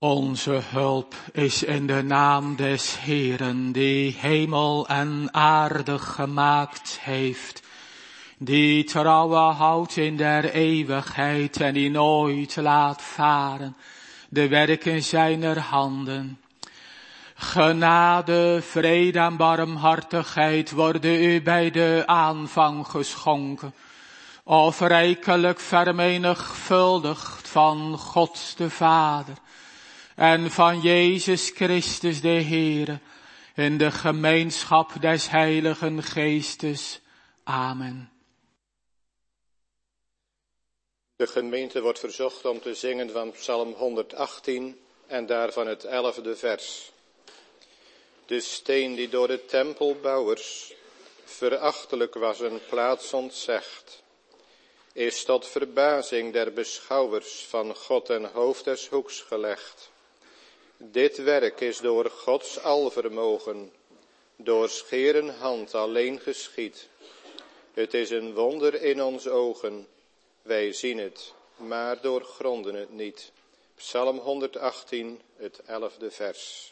Onze hulp is in de naam des Heeren, die hemel en aarde gemaakt heeft, die trouwe houdt in der eeuwigheid en die nooit laat varen de werken zijner handen. Genade, vrede en barmhartigheid worden u bij de aanvang geschonken, of rijkelijk vermenigvuldigd van God de Vader en van Jezus Christus de Heere, in de gemeenschap des Heiligen Geestes. Amen. De gemeente wordt verzocht om te zingen van Psalm 118 en daarvan het 11e vers. De steen die door de tempelbouwers verachtelijk was een plaats ontzegd, is tot verbazing der beschouwers van God ten hoofd des hoeks gelegd. Dit werk is door Gods alvermogen, door scheren hand alleen geschied. Het is een wonder in ons ogen, wij zien het, maar doorgronden het niet. Psalm 118, het 11e vers.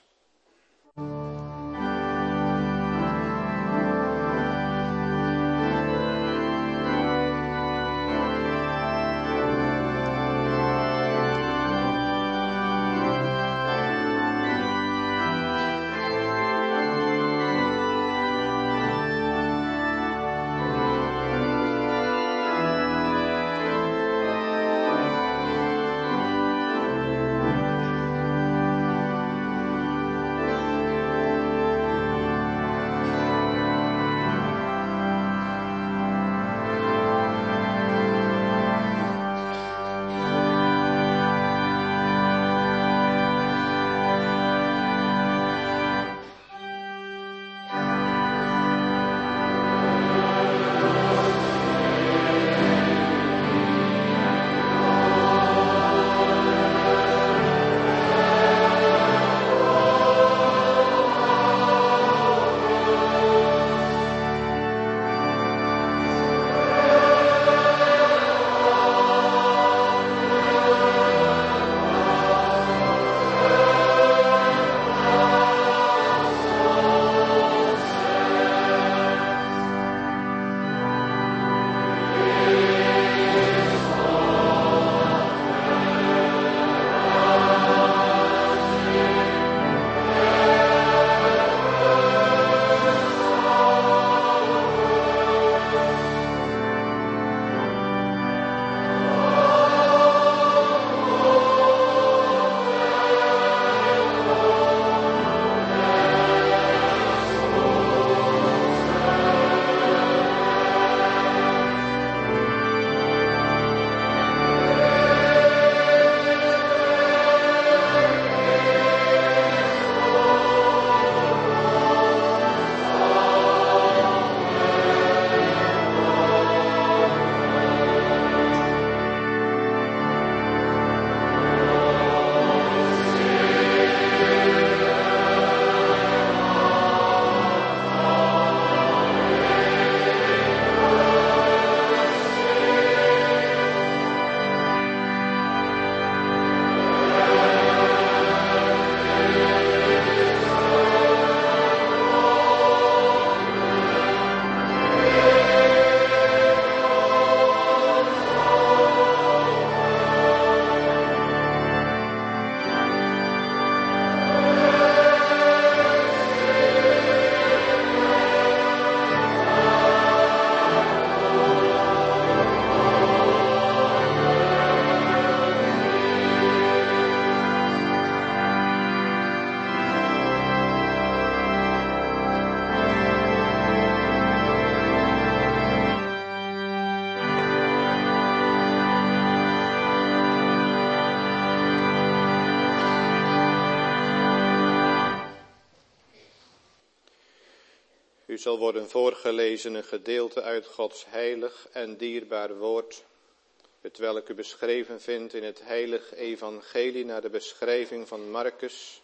U zal worden voorgelezen een gedeelte uit Gods heilig en dierbaar woord, hetwelk u beschreven vindt in het heilig evangelie naar de beschrijving van Marcus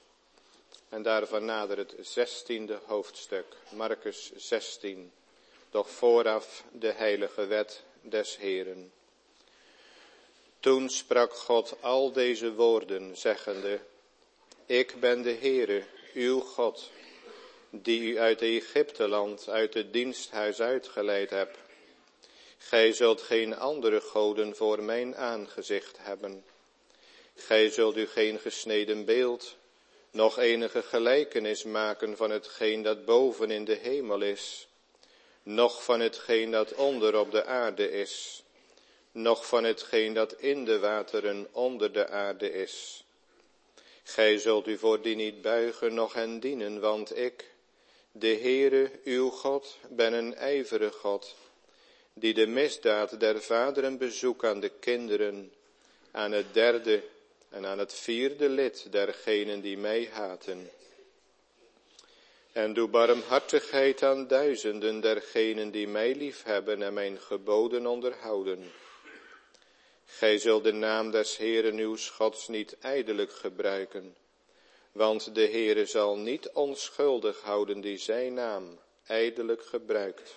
en daarvan nader het 16e hoofdstuk, Marcus 16, doch vooraf de heilige wet des Heeren. Toen sprak God al deze woorden, zeggende, Ik ben de Heere, uw God, die u uit Egypteland, uit het diensthuis uitgeleid heb. Gij zult geen andere goden voor mijn aangezicht hebben. Gij zult u geen gesneden beeld, nog enige gelijkenis maken van hetgeen dat boven in de hemel is, noch van hetgeen dat onder op de aarde is, noch van hetgeen dat in de wateren onder de aarde is. Gij zult u voor die niet buigen, noch hen dienen, want ik, de Heere, uw God, ben een ijverige God, die de misdaad der vaderen bezoekt aan de kinderen, aan het derde en aan het vierde lid dergenen die mij haten. En doe barmhartigheid aan duizenden dergenen die mij liefhebben en mijn geboden onderhouden. Gij zult de naam des Heeren uw Gods niet ijdelijk gebruiken, want de Heere zal niet onschuldig houden die zijn naam ijdelijk gebruikt.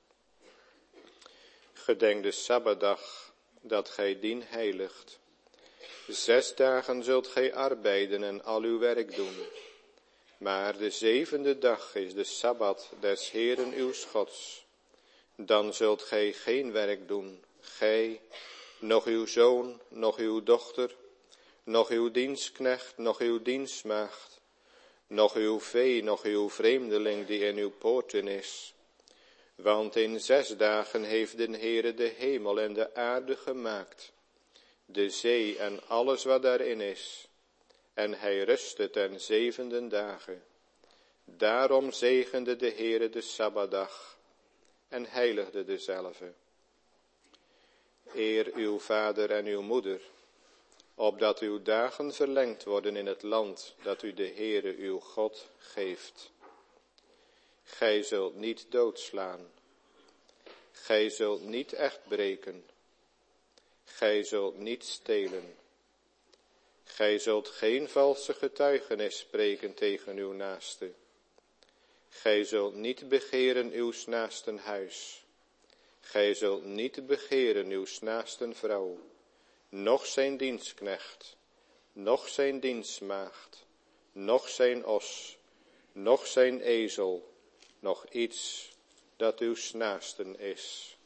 Gedenk de Sabbatdag, dat gij dien heiligt. 6 dagen zult gij arbeiden en al uw werk doen. Maar de 7e dag is de Sabbat des Heeren uw Gods. Dan zult gij geen werk doen, gij, noch uw zoon, noch uw dochter, noch uw dienstknecht, noch uw dienstmaagd, noch uw vee, noch uw vreemdeling die in uw poorten is. Want in 6 dagen heeft de Heere de hemel en de aarde gemaakt, de zee en alles wat daarin is. En hij rustte ten 7e dagen. Daarom zegende de Heere de Sabbatdag en heiligde dezelve. Eer uw vader en uw moeder, opdat uw dagen verlengd worden in het land dat u de Heere uw God geeft. Gij zult niet doodslaan. Gij zult niet echt breken. Gij zult niet stelen. Gij zult geen valse getuigenis spreken tegen uw naaste. Gij zult niet begeren uws naasten huis. Gij zult niet begeren uws naasten vrouw, noch zijn dienstknecht, noch zijn dienstmaagd, noch zijn os, noch zijn ezel, noch iets dat uws naasten is.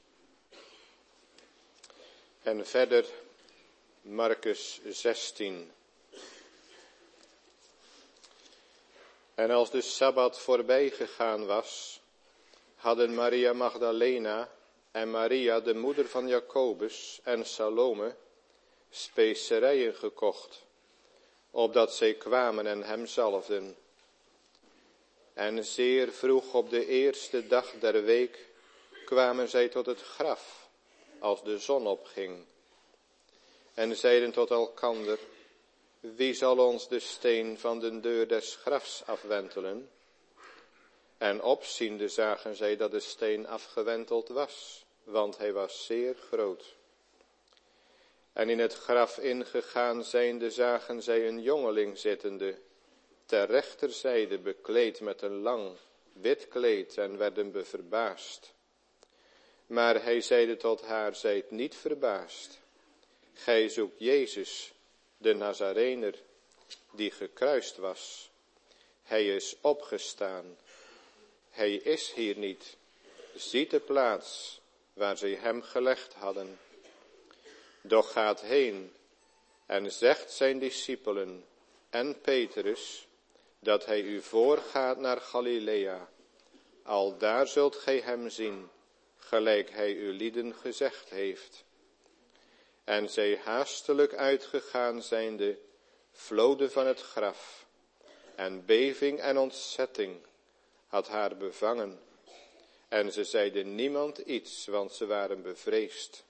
En verder Marcus 16. En als de Sabbat voorbij gegaan was, hadden Maria Magdalena en Maria, de moeder van Jacobus, en Salome specerijen gekocht, opdat zij kwamen en hem zalfden. En zeer vroeg op de eerste dag der week kwamen zij tot het graf, als de zon opging. En zeiden tot elkander, wie zal ons de steen van de deur des grafs afwentelen? En opziende zagen zij dat de steen afgewenteld was, want hij was zeer groot. En in het graf ingegaan zijnde zagen zij een jongeling zittende, ter rechterzijde bekleed met een lang, wit kleed en werden verbaasd. Maar hij zeide tot haar, zijt niet verbaasd. Gij zoekt Jezus, de Nazarener, die gekruist was. Hij is opgestaan. Hij is hier niet. Ziet de plaats waar zij hem gelegd hadden. Doch gaat heen en zegt zijn discipelen en Petrus, dat hij u voorgaat naar Galilea. Aldaar zult gij hem zien, gelijk hij u lieden gezegd heeft. En zij haastelijk uitgegaan zijnde, vloden van het graf. En beving en ontzetting had haar bevangen. En ze zeiden niemand iets, want ze waren bevreesd.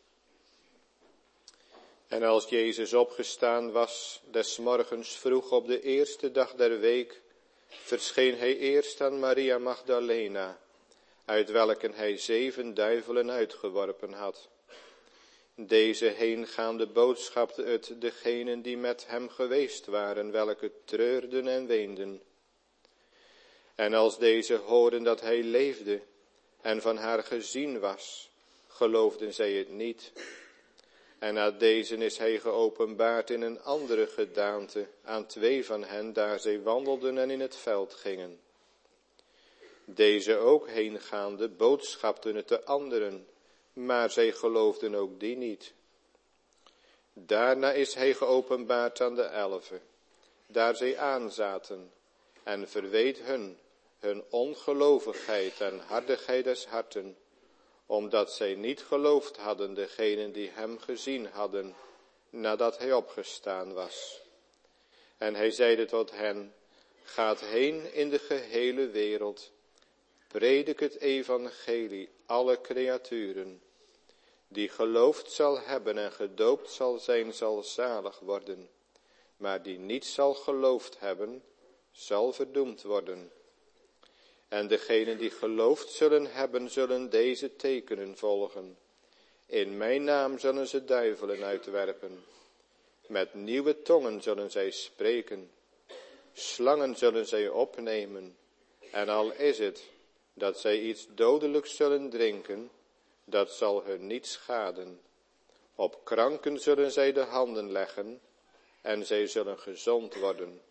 En als Jezus opgestaan was, des morgens vroeg op de eerste dag der week, verscheen hij eerst aan Maria Magdalena, uit welken hij 7 duivelen uitgeworpen had. Deze heengaande boodschapte het degenen die met hem geweest waren, welke treurden en weenden. En als deze hoorden dat hij leefde en van haar gezien was, geloofden zij het niet. En na deze is hij geopenbaard in een andere gedaante aan 2 van hen, daar zij wandelden en in het veld gingen. Deze ook heengaande boodschapten het de anderen, maar zij geloofden ook die niet. Daarna is hij geopenbaard aan de 11, daar zij aanzaten, en verweet hun ongelovigheid en hardigheid des harten, omdat zij niet geloofd hadden degenen die hem gezien hadden, nadat hij opgestaan was. En hij zeide tot hen, gaat heen in de gehele wereld, predik het evangelie alle creaturen. Die geloofd zal hebben en gedoopt zal zijn, zal zalig worden. Maar die niet zal geloofd hebben, zal verdoemd worden. En degenen die geloofd zullen hebben, zullen deze tekenen volgen. In mijn naam zullen ze duivelen uitwerpen. Met nieuwe tongen zullen zij spreken. Slangen zullen zij opnemen. En al is het dat zij iets dodelijks zullen drinken, dat zal hun niet schaden. Op kranken zullen zij de handen leggen en zij zullen gezond worden.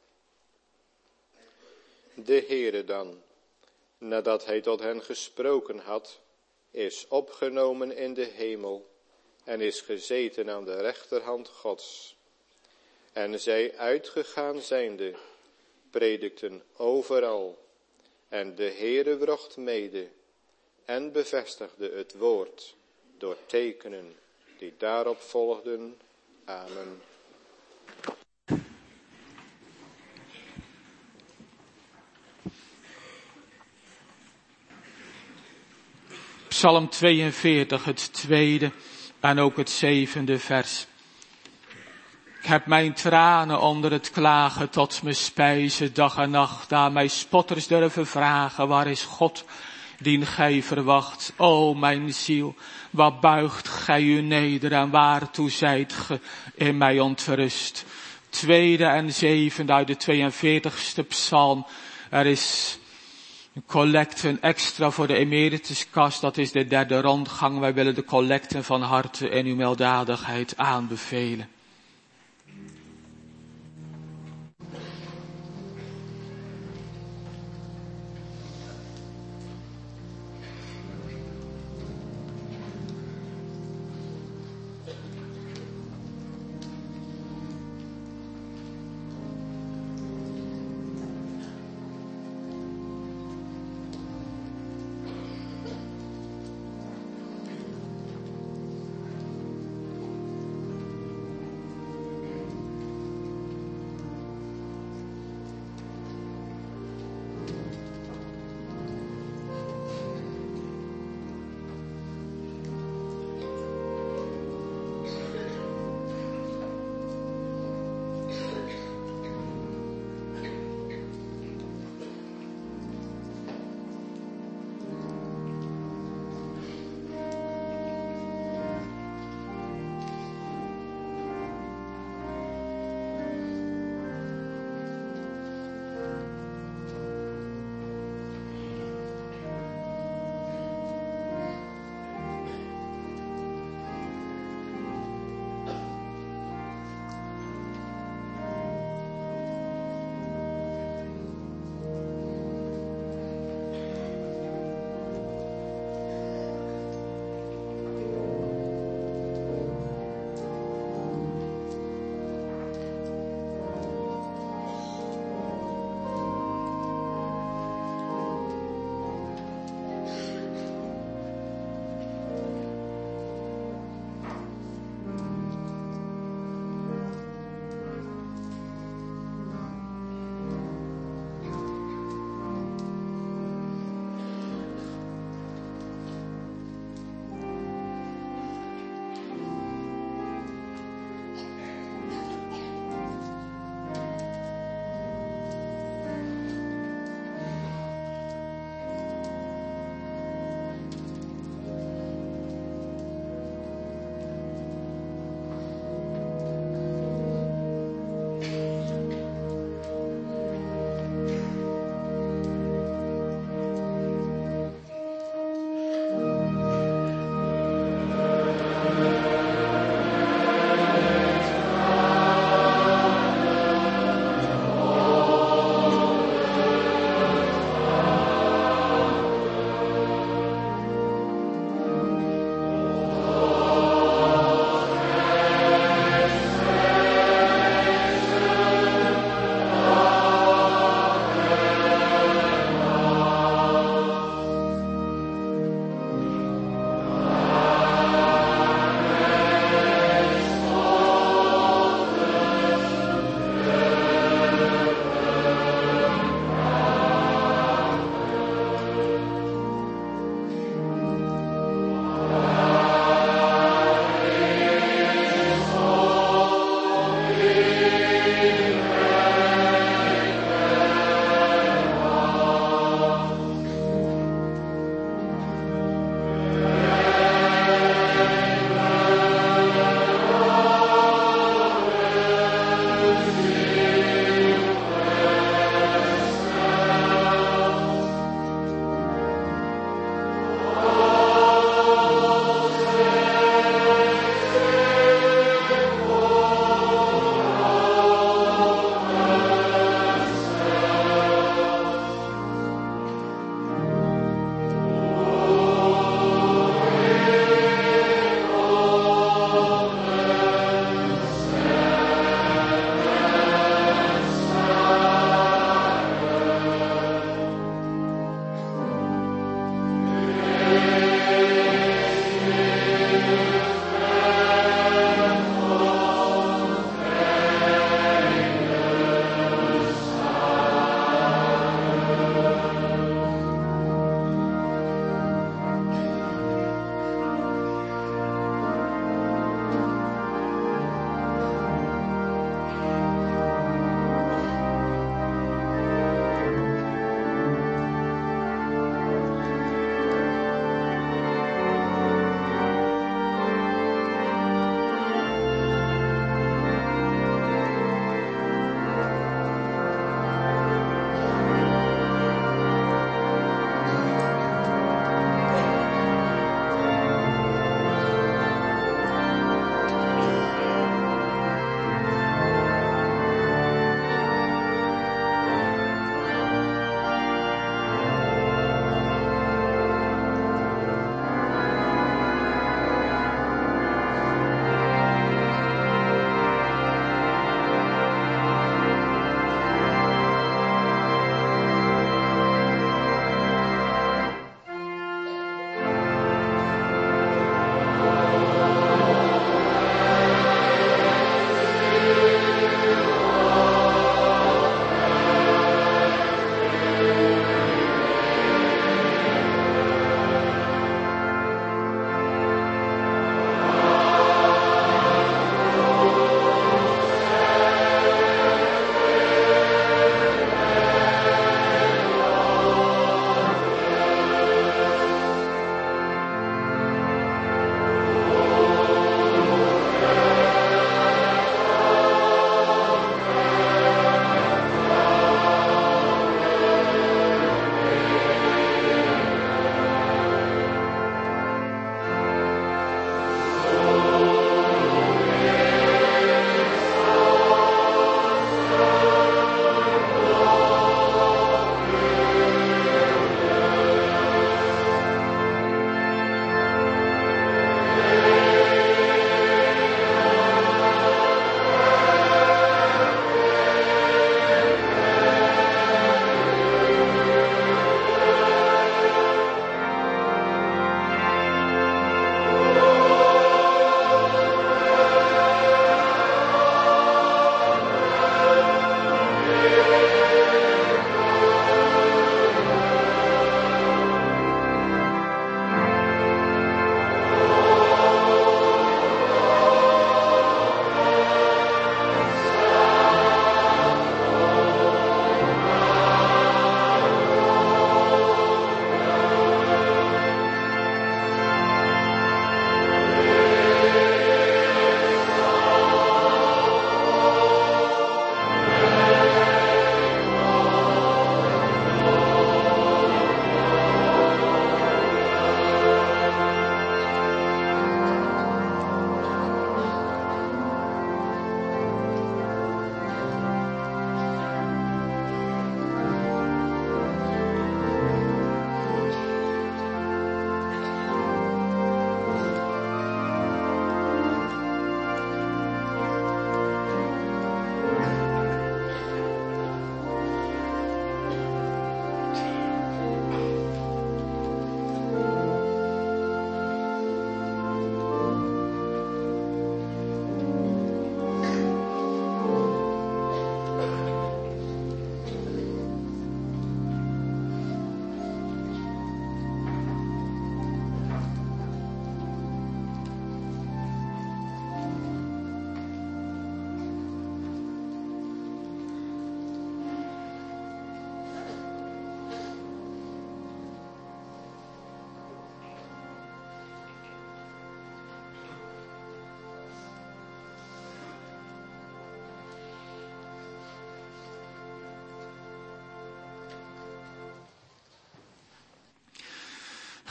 De Heere dan, nadat hij tot hen gesproken had, is opgenomen in de hemel en is gezeten aan de rechterhand Gods. En zij uitgegaan zijnde, predikten overal, en de Heere wrocht mede en bevestigde het woord door tekenen die daarop volgden. Amen. Psalm 42, het 2e en ook het 7e vers. Ik heb mijn tranen onder het klagen tot me spijzen dag en nacht, daar mij spotters durven vragen, waar is God, dien gij verwacht? O mijn ziel, waar buigt gij u neder en waartoe zijt ge in mij ontrust? 2e en 7e uit de 42ste psalm. Er is een collecte, een extra voor de emerituskast, dat is de 3e rondgang. Wij willen de collecten van harte en uw milddadigheid aanbevelen.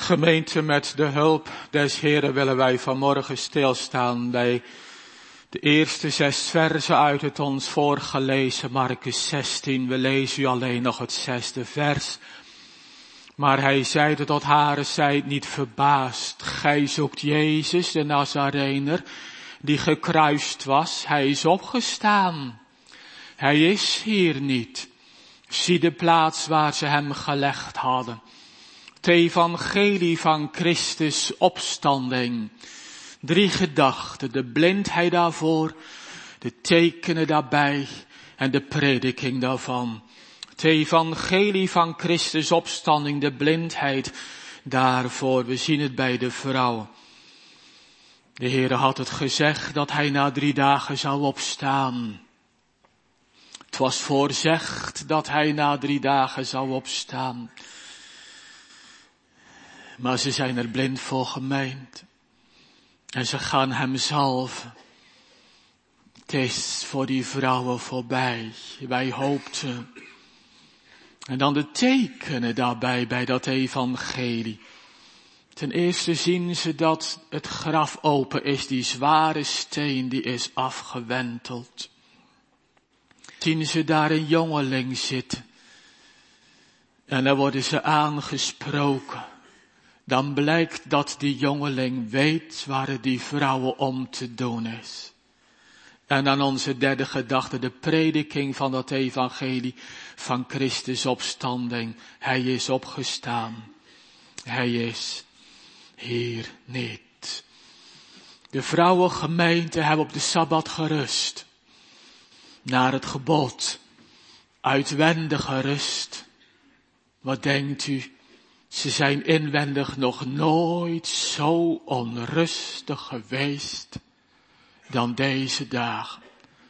Gemeente, met de hulp des Heren willen wij vanmorgen stilstaan bij de eerste 6 versen uit het ons voorgelezen Markus 16. We lezen u alleen nog het 6e vers. Maar hij zeide tot haar, zijt niet verbaasd. Gij zoekt Jezus, de Nazarener, die gekruist was. Hij is opgestaan. Hij is hier niet. Zie de plaats waar ze hem gelegd hadden. Het evangelie van Christus opstanding. 3 gedachten, de blindheid daarvoor, de tekenen daarbij en de prediking daarvan. Het evangelie van Christus opstanding, de blindheid daarvoor. We zien het bij de vrouw. De Heere had het gezegd dat hij na 3 dagen zou opstaan. Het was voorzegd dat hij na 3 dagen zou opstaan. Maar ze zijn er blind voor gemeend. En ze gaan hem zalven. Het is voor die vrouwen voorbij. Wij hoopten. En dan de tekenen daarbij bij dat evangelie. Ten eerste zien ze dat het graf open is. Die zware steen die is afgewenteld. Zien ze daar een jongeling zitten. En dan worden ze aangesproken. Dan blijkt dat die jongeling weet waar het die vrouwen om te doen is. En dan onze 3e gedachte, de prediking van dat evangelie van Christus opstanding. Hij is opgestaan. Hij is hier niet. De vrouwengemeente hebben op de Sabbat gerust. Naar het gebod. Uitwendige rust. Wat denkt u? Ze zijn inwendig nog nooit zo onrustig geweest dan deze dagen.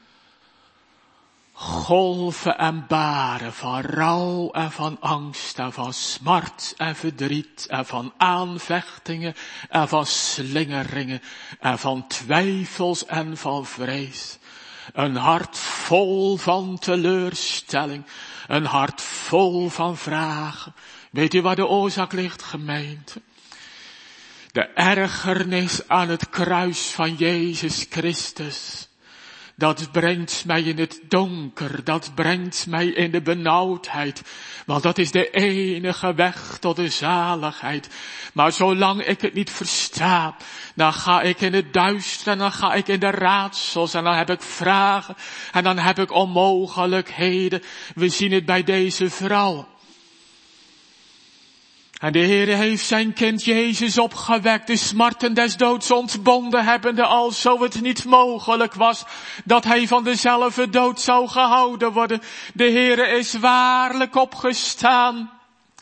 Golven en baren van rouw en van angst en van smart en verdriet en van aanvechtingen en van slingeringen en van twijfels en van vrees. Een hart vol van teleurstelling, een hart vol van vragen. Weet u waar de oorzaak ligt, gemeente? De ergernis aan het kruis van Jezus Christus. Dat brengt mij in het donker, dat brengt mij in de benauwdheid. Want dat is de enige weg tot de zaligheid. Maar zolang ik het niet versta, dan ga ik in het duister en dan ga ik in de raadsels en dan heb ik vragen en dan heb ik onmogelijkheden. We zien het bij deze vrouw. En de Heere heeft zijn kind Jezus opgewekt, de smarten des doods ontbonden hebbende, als zo het niet mogelijk was dat hij van dezelfde dood zou gehouden worden. De Heere is waarlijk opgestaan.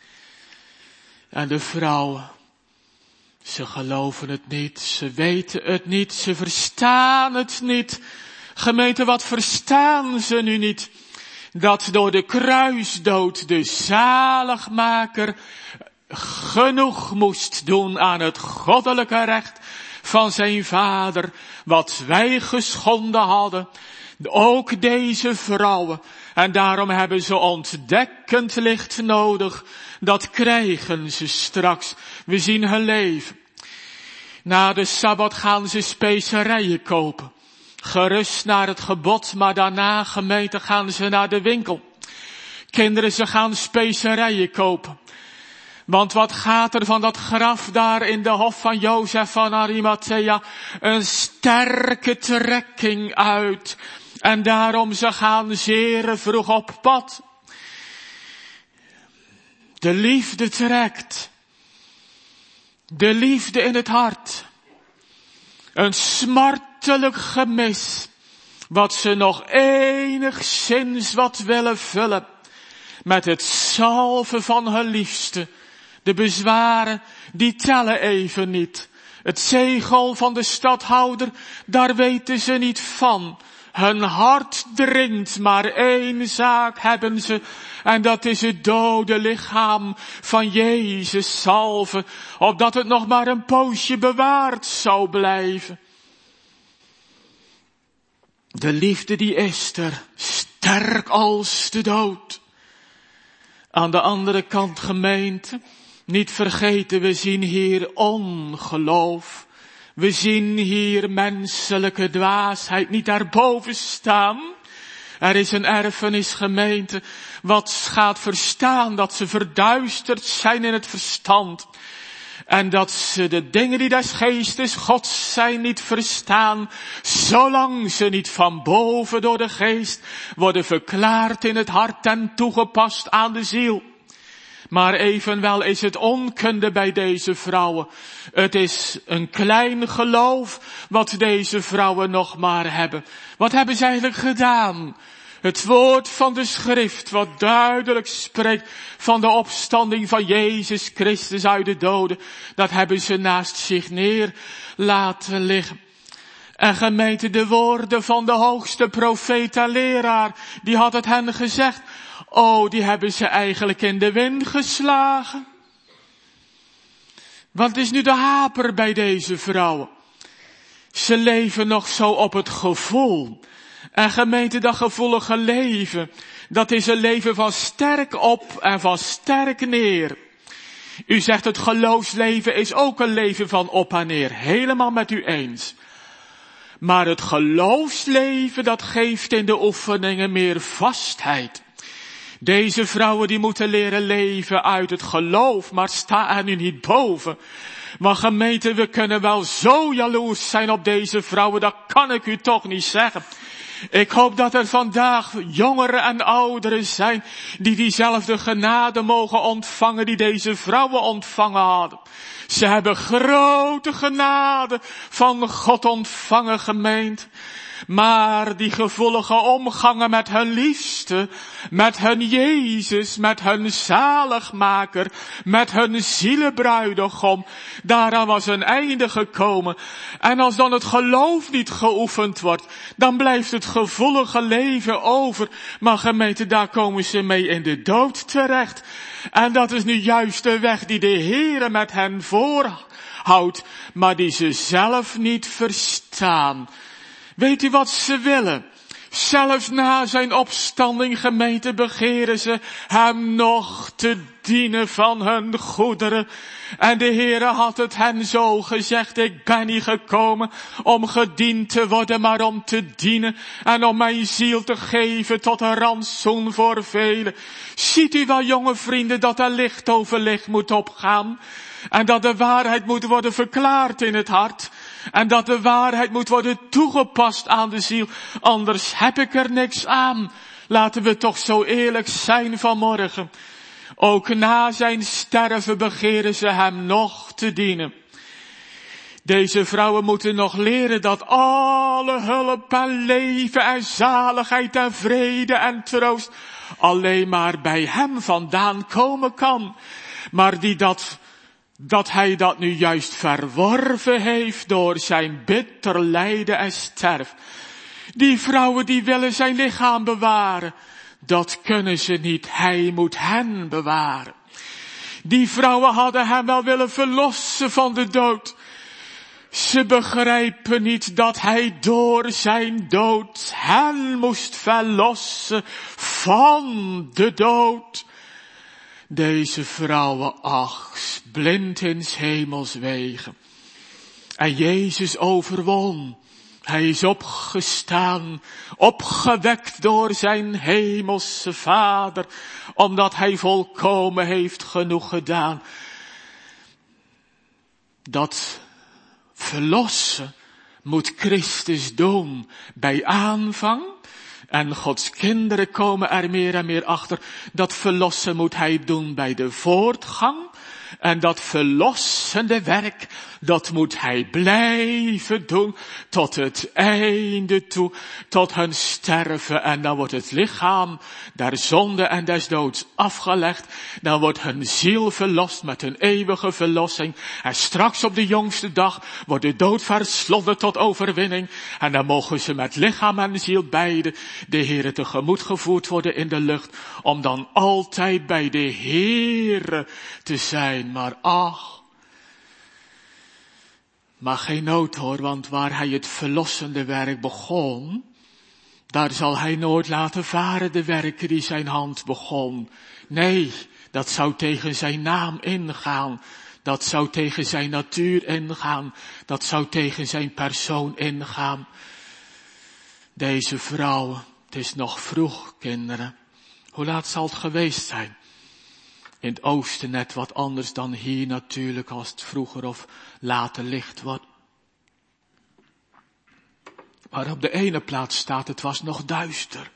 En de vrouwen, ze geloven het niet, ze weten het niet, ze verstaan het niet. Gemeente, wat verstaan ze nu niet? Dat door de kruisdood de zaligmaker genoeg moest doen aan het goddelijke recht van zijn vader, wat wij geschonden hadden, ook deze vrouwen. En daarom hebben ze ontdekkend licht nodig. Dat krijgen ze straks. We zien hun leven. Na de Sabbat gaan ze specerijen kopen. Gerust naar het gebod, maar daarna, gemeente, gaan ze naar de winkel. Kinderen, ze gaan specerijen kopen. Want wat gaat er van dat graf daar in de hof van Jozef van Arimathea? Een sterke trekking uit. En daarom ze gaan zeer vroeg op pad. De liefde trekt. De liefde in het hart. Een smartelijk gemis. Wat ze nog enigszins wat willen vullen. Met het zalven van hun liefste. De bezwaren, die tellen even niet. Het zegel van de stadhouder, daar weten ze niet van. Hun hart dringt, maar één zaak hebben ze. En dat is het dode lichaam van Jezus zalven. Opdat het nog maar een poosje bewaard zou blijven. De liefde die is er, sterk als de dood. Aan de andere kant, gemeente, Niet vergeten, we zien hier ongeloof. We zien hier menselijke dwaasheid niet daarboven staan. Er is een erfenis, gemeente, wat gaat verstaan dat ze verduisterd zijn in het verstand. En dat ze de dingen die des geestes Gods zijn niet verstaan, zolang ze niet van boven door de geest worden verklaard in het hart en toegepast aan de ziel. Maar evenwel is het onkunde bij deze vrouwen. Het is een klein geloof wat deze vrouwen nog maar hebben. Wat hebben ze eigenlijk gedaan? Het woord van de schrift wat duidelijk spreekt van de opstanding van Jezus Christus uit de doden. Dat hebben ze naast zich neer laten liggen. En gemeente, de woorden van de hoogste profeet en leraar, die had het hen gezegd. Oh, die hebben ze eigenlijk in de wind geslagen. Wat is nu de haper bij deze vrouwen? Ze leven nog zo op het gevoel. En gemeente, dat gevoelige leven, dat is een leven van sterk op en van sterk neer. U zegt het geloofsleven is ook een leven van op en neer. Helemaal met u eens. Maar het geloofsleven, dat geeft in de oefeningen meer vastheid. Deze vrouwen die moeten leren leven uit het geloof, maar sta er nu niet boven. Maar gemeente, we kunnen wel zo jaloers zijn op deze vrouwen, dat kan ik u toch niet zeggen. Ik hoop dat er vandaag jongeren en ouderen zijn die diezelfde genade mogen ontvangen die deze vrouwen ontvangen hadden. Ze hebben grote genade van God ontvangen, gemeente. Maar die gevoelige omgangen met hun liefste, met hun Jezus, met hun zaligmaker, met hun zielenbruidegom, daaraan was een einde gekomen. En als dan het geloof niet geoefend wordt, dan blijft het gevoelige leven over. Maar gemeente, daar komen ze mee in de dood terecht. En dat is nu juist de weg die de Heere met hen voorhoudt, maar die ze zelf niet verstaan. Weet u wat ze willen? Zelfs na zijn opstanding, gemeente, begeren ze hem nog te dienen van hun goederen. En de Heere had het hen zo gezegd, ik ben niet gekomen om gediend te worden, maar om te dienen en om mijn ziel te geven tot een rantsoen voor velen. Ziet u wel, jonge vrienden, dat er licht over licht moet opgaan en dat de waarheid moet worden verklaard in het hart. En dat de waarheid moet worden toegepast aan de ziel. Anders heb ik er niks aan. Laten we toch zo eerlijk zijn vanmorgen. Ook na zijn sterven begeren ze hem nog te dienen. Deze vrouwen moeten nog leren dat alle hulp en leven en zaligheid en vrede en troost alleen maar bij hem vandaan komen kan. Maar dat hij dat nu juist verworven heeft door zijn bitter lijden en sterf. Die vrouwen die willen zijn lichaam bewaren. Dat kunnen ze niet, hij moet hen bewaren. Die vrouwen hadden hem wel willen verlossen van de dood. Ze begrijpen niet dat hij door zijn dood hen moest verlossen van de dood. Deze vrouwen, ach, blind in 's hemels wegen. En Jezus overwon. Hij is opgestaan, opgewekt door zijn hemelse Vader, omdat hij volkomen heeft genoeg gedaan. Dat verlossen moet Christus doen bij aanvang. En Gods kinderen komen er meer en meer achter. Dat verlossen moet hij doen bij de voortgang. En dat verlossende werk, dat moet hij blijven doen tot het einde toe, tot hun sterven. En dan wordt het lichaam der zonde en des doods afgelegd. Dan wordt hun ziel verlost met een eeuwige verlossing. En straks op de jongste dag wordt de dood verslonden tot overwinning. En dan mogen ze met lichaam en ziel beide de Heere tegemoet gevoerd worden in de lucht. Om dan altijd bij de Heere te zijn. Maar ach, maar geen nood hoor, want waar hij het verlossende werk begon, Daar zal hij nooit laten varen de werken die zijn hand begon. Nee, dat zou tegen zijn naam ingaan. Dat zou tegen zijn natuur ingaan. Dat zou tegen zijn persoon ingaan. Deze vrouwen, het is nog vroeg, kinderen. Hoe laat zal het geweest zijn? In het oosten net wat anders dan hier natuurlijk, als het vroeger of later licht wordt. Maar op de ene plaats staat, het was nog duister.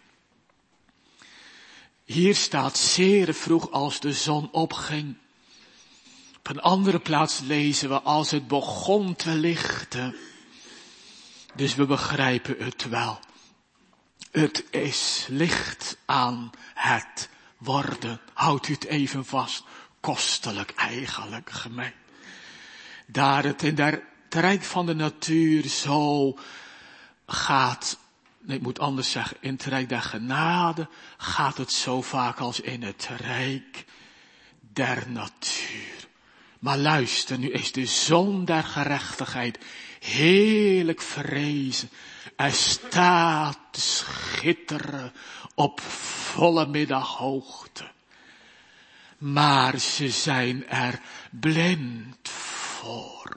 Hier staat zeer vroeg als de zon opging. Op een andere plaats lezen we als het begon te lichten. Dus we begrijpen het wel. Het is licht aan het worden. Houdt u het even vast. Kostelijk eigenlijk, gemeen. Daar het in het rijk van de natuur zo gaat, nee, ik moet anders zeggen, in het rijk der genade gaat het zo vaak als in het rijk der natuur. Maar luister, nu is de zon der gerechtigheid heerlijk verrezen. Er staat te schitteren op volle middaghoogte. Maar ze zijn er blind voor.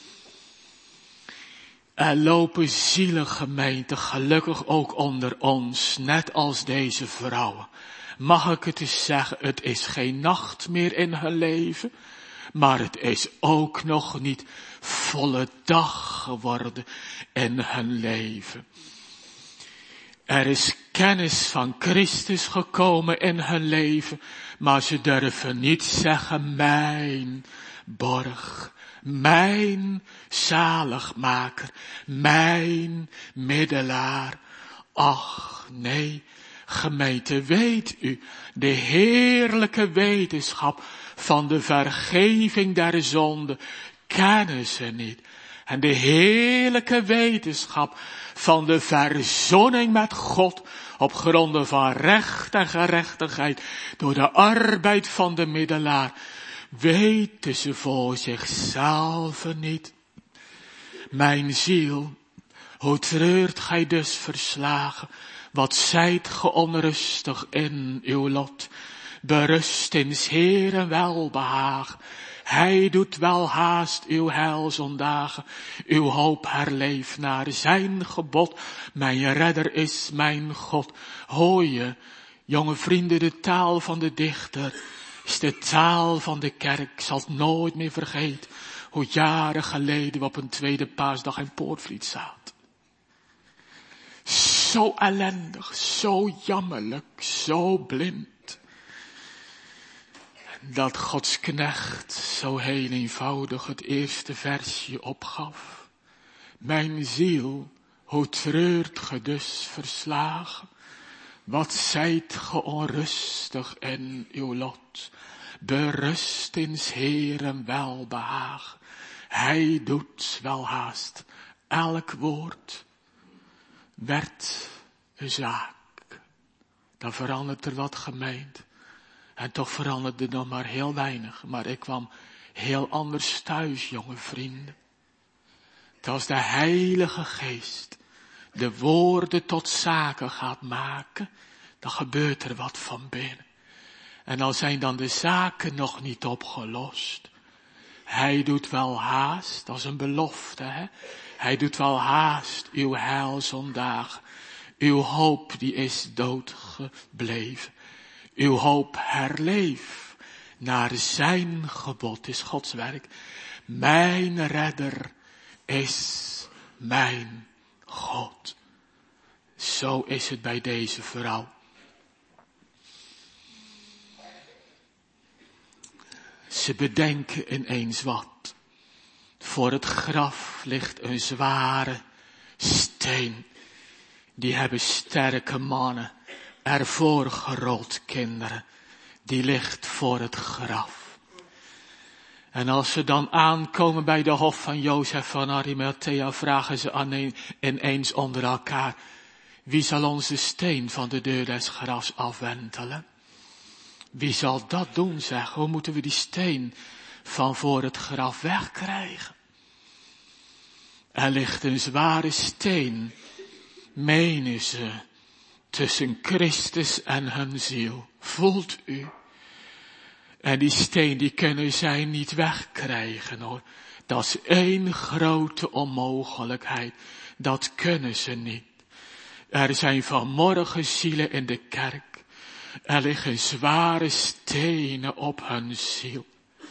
Er lopen zielengemeenten, gelukkig ook onder ons, net als deze vrouwen. Mag ik het eens zeggen, het is geen nacht meer in hun leven, maar het is ook nog niet volle dag geworden in hun leven. Er is kennis van Christus gekomen in hun leven, maar ze durven niet zeggen, mijn borg, mijn zaligmaker, mijn middelaar. Ach nee, gemeente, weet u, de heerlijke wetenschap van de vergeving der zonde kennen ze niet. En de heerlijke wetenschap van de verzoening met God op gronden van recht en gerechtigheid door de arbeid van de middelaar weten ze voor zichzelf niet. Mijn ziel, hoe treurt gij dus verslagen, wat zijt ge onrustig in uw lot, berust in 's Heeren welbehagen. Hij doet wel haast uw heil zondagen, uw hoop herleeft naar zijn gebod. Mijn redder is mijn God. Hoor je, jonge vrienden, de taal van de dichter is de taal van de kerk. Ik zal het nooit meer vergeten hoe jaren geleden we op een tweede paasdag in Poortvliet zaten. Zo ellendig, zo jammerlijk, zo blind. Dat Gods knecht zo heel eenvoudig het eerste versje opgaf. Mijn ziel, hoe treurt ge dus verslagen? Wat zijt ge onrustig in uw lot? Berust in 's Heeren welbehagen. Hij doet welhaast elk woord. Werd een zaak. Dan verandert er wat gemeend. En toch veranderde nog maar heel weinig. Maar ik kwam heel anders thuis, jonge vrienden. Het als de Heilige Geest de woorden tot zaken gaat maken, dan gebeurt er wat van binnen. En al zijn dan de zaken nog niet opgelost. Hij doet wel haast, dat is een belofte, hè. Hij doet wel haast uw heil zondagen. Uw hoop die is dood gebleven. Uw hoop herleef naar zijn gebod, is Gods werk. Mijn redder is mijn God. Zo is het bij deze vrouw. Ze bedenken ineens wat. Voor het graf ligt een zware steen. Die hebben sterke mannen ervoor gerold, kinderen. Die ligt voor het graf. En als ze dan aankomen bij de hof van Jozef van Arimathea, vragen ze ineens onder elkaar: wie zal onze steen van de deur des grafs afwentelen? Wie zal dat doen, zeg? Hoe moeten we die steen van voor het graf wegkrijgen? Er ligt een zware steen, menen ze, tussen Christus en hun ziel. Voelt u? En die steen die kunnen zij niet wegkrijgen hoor. Dat is één grote onmogelijkheid. Dat kunnen ze niet. Er zijn vanmorgen zielen in de kerk. Er liggen zware stenen op hun ziel.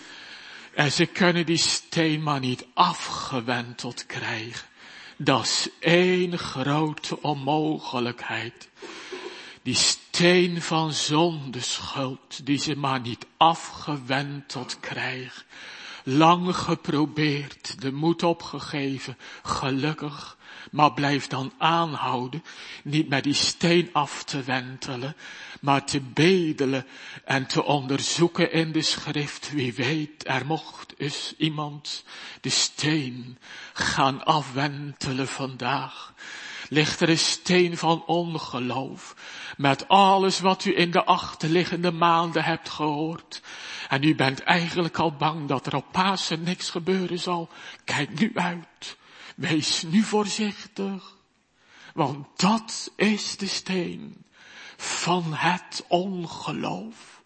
En ze kunnen die steen maar niet afgewenteld krijgen. Dat is één grote onmogelijkheid. Die steen van zondeschuld, die ze maar niet afgewenteld krijgen. Lang geprobeerd, de moed opgegeven, gelukkig. Maar blijf dan aanhouden, niet met die steen af te wentelen, maar te bedelen en te onderzoeken in de schrift. Wie weet, er mocht eens iemand de steen gaan afwentelen vandaag. Ligt er een steen van ongeloof, met alles wat u in de achterliggende maanden hebt gehoord. En u bent eigenlijk al bang dat er op Pasen niks gebeuren zal. Kijk nu uit. Wees nu voorzichtig, want dat is de steen van het ongeloof.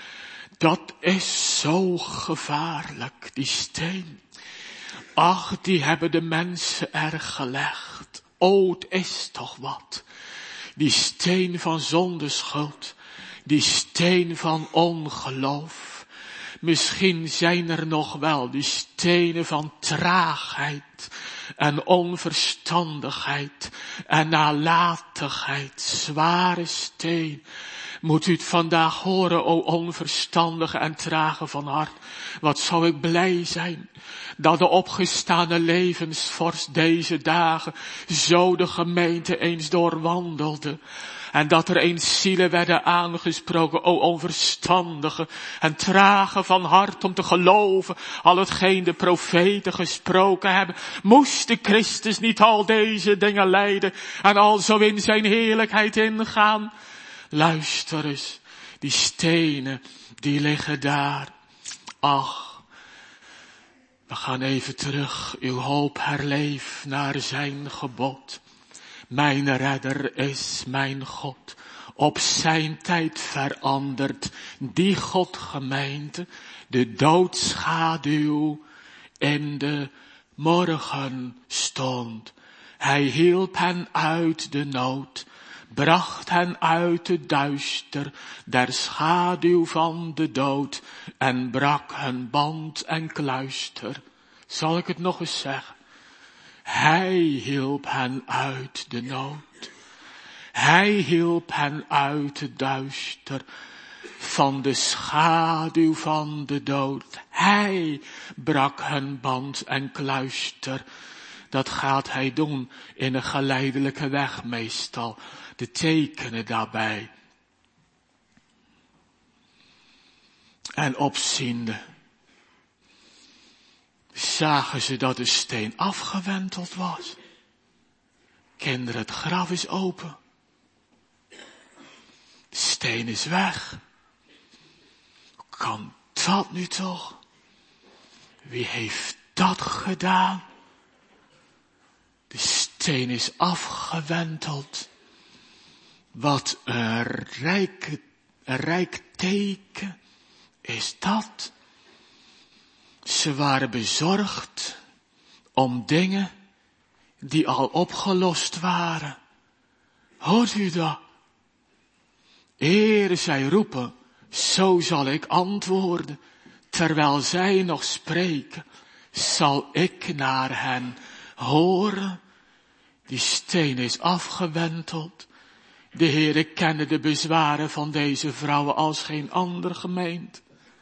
Dat is zo gevaarlijk, die steen. Ach, die hebben de mensen er gelegd. O, het is toch wat. Die steen van zondeschuld, die steen van ongeloof. Misschien zijn er nog wel die stenen van traagheid en onverstandigheid en nalatigheid. Zware steen. Moet u het vandaag horen, o onverstandige en trage van hart. Wat zou ik blij zijn dat de opgestane levensvorst deze dagen zo de gemeente eens doorwandelde. En dat er eens zielen werden aangesproken, o onverstandige en trage van hart om te geloven al hetgeen de profeten gesproken hebben. Moest de Christus niet al deze dingen lijden en al zo in zijn heerlijkheid ingaan? Luister eens, die stenen, die liggen daar. Ach, we gaan even terug, uw hoop herleef naar zijn gebod. Mijn redder is mijn God, op zijn tijd veranderd, die God gemeente, de doodschaduw in de morgen stond. Hij hielp hen uit de nood, bracht hen uit het duister, der schaduw van de dood, en brak hun band en kluister. Zal ik het nog eens zeggen? Hij hielp hen uit de nood. Hij hielp hen uit het duister van de schaduw van de dood. Hij brak hun band en kluister. Dat gaat hij doen in een geleidelijke weg meestal. De tekenen daarbij. En opziende zagen ze dat de steen afgewenteld was. Kinderen, het graf is open. De steen is weg. Hoe kan dat nu toch? Wie heeft dat gedaan? De steen is afgewenteld. Wat een rijk teken is dat. Ze waren bezorgd om dingen die al opgelost waren. Hoort u dat? Eer zij roepen, zo zal ik antwoorden. Terwijl zij nog spreken, zal ik naar hen horen. Die steen is afgewenteld. De Heere kende de bezwaren van deze vrouwen als geen ander gemeente.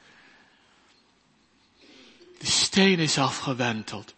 De steen is afgewenteld.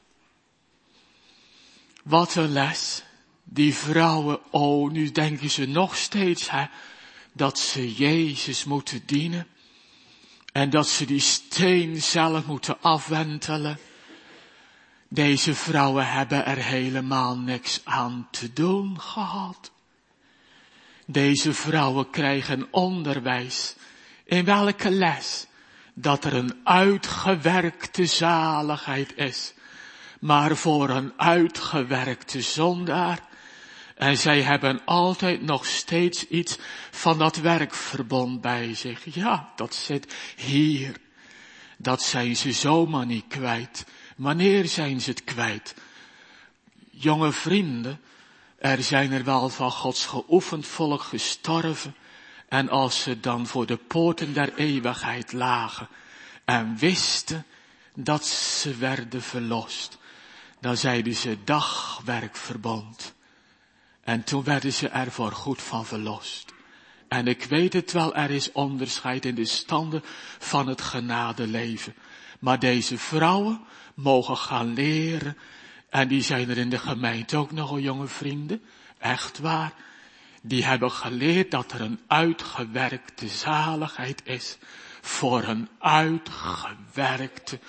Wat een les. Die vrouwen, oh, nu denken ze nog steeds, dat ze Jezus moeten dienen. En dat ze die steen zelf moeten afwentelen. Deze vrouwen hebben er helemaal niks aan te doen gehad. Deze vrouwen krijgen onderwijs. In welke les? Dat er een uitgewerkte zaligheid is. Maar voor een uitgewerkte zondaar En zij hebben altijd nog steeds iets van dat werkverbond bij zich. Ja, dat zit hier. Dat zijn ze zomaar niet kwijt. Wanneer zijn ze het kwijt? Jonge vrienden, er zijn er wel van Gods geoefend volk gestorven. En als ze dan voor de poorten der eeuwigheid lagen en wisten dat ze werden verlost, dan zeiden ze dag werkverbond. En toen werden ze er voor goed van verlost. En ik weet het wel, er is onderscheid in de standen van het genadeleven. Maar deze vrouwen mogen gaan leren. En die zijn er in de gemeente ook nogal, jonge vrienden. Echt waar. Die hebben geleerd dat er een uitgewerkte zaligheid is. Voor een uitgewerkte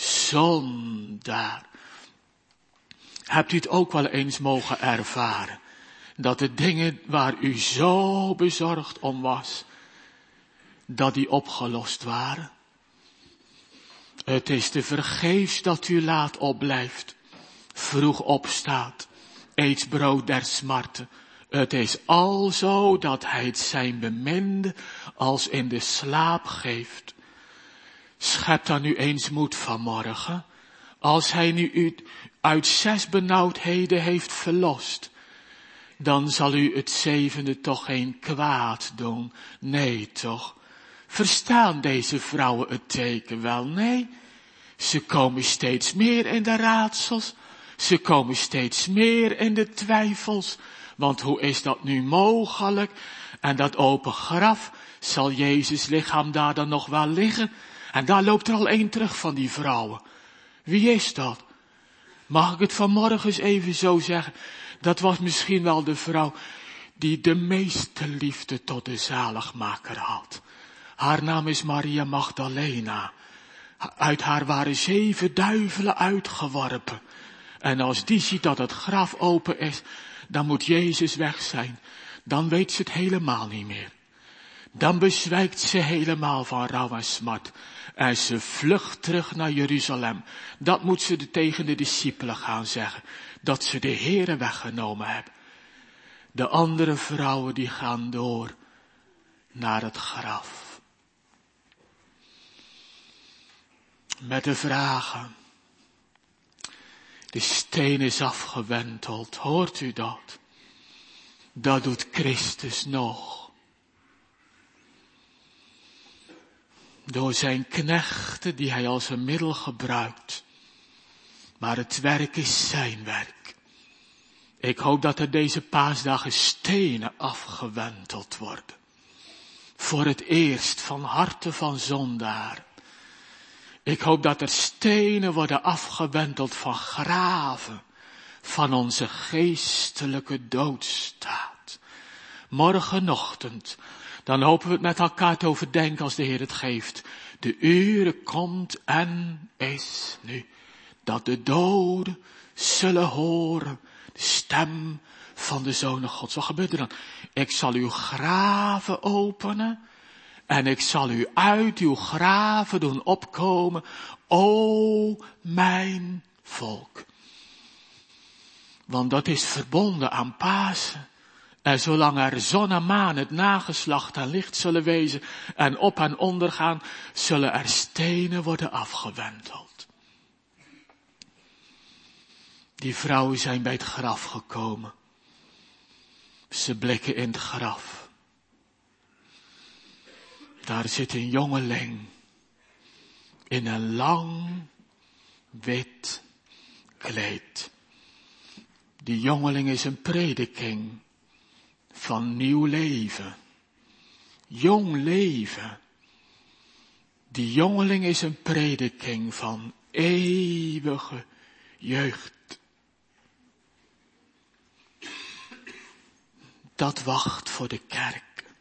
zondaar. Hebt u het ook wel eens mogen ervaren? Dat de dingen waar u zo bezorgd om was, dat die opgelost waren. Het is te vergeefs dat u laat opblijft, vroeg opstaat, eet brood der smarten. Het is alzo dat hij het zijn beminde als in de slaap geeft. Schep dan nu eens moed vanmorgen, als hij nu u uit 6 benauwdheden heeft verlost. Dan zal u het 7e toch geen kwaad doen. Nee, toch? Verstaan deze vrouwen het teken wel? Nee. Ze komen steeds meer in de raadsels. Ze komen steeds meer in de twijfels. Want hoe is dat nu mogelijk? En dat open graf, zal Jezus lichaam daar dan nog wel liggen? En daar loopt er al 1 terug van die vrouwen. Wie is dat? Mag ik het vanmorgen eens even zo zeggen? Dat was misschien wel de vrouw die de meeste liefde tot de zaligmaker had. Haar naam is Maria Magdalena. Uit haar waren 7 duivelen uitgeworpen. En als die ziet dat het graf open is, dan moet Jezus weg zijn. Dan weet ze het helemaal niet meer. Dan bezwijkt ze helemaal van rouw en smart. En ze vlucht terug naar Jeruzalem. Dat moet ze tegen de discipelen gaan zeggen. Dat ze de Heere weggenomen hebben. De andere vrouwen die gaan door naar het graf. Met de vragen. De steen is afgewenteld. Hoort u dat? Dat doet Christus nog. Door zijn knechten die hij als een middel gebruikt. Maar het werk is zijn werk. Ik hoop dat er deze paasdagen stenen afgewenteld worden. Voor het eerst van harten van zondaren. Ik hoop dat er stenen worden afgewenteld van graven. Van onze geestelijke doodstaat. Morgenochtend. Dan hopen we het met elkaar te overdenken als de Heer het geeft. De ure komt en is nu. Dat de doden zullen horen. De stem van de Zoon Gods. Wat gebeurt er dan? Ik zal uw graven openen. En ik zal u uit uw graven doen opkomen. O mijn volk. Want dat is verbonden aan Pasen. En zolang er zon en maan, het nageslacht en licht zullen wezen en op en onder gaan, zullen er stenen worden afgewenteld. Die vrouwen zijn bij het graf gekomen. Ze blikken in het graf. Daar zit een jongeling in een lang wit kleed. Die jongeling is een prediking van nieuw leven. Jong leven. Die jongeling is een prediking van eeuwige jeugd. Dat wacht voor de kerk.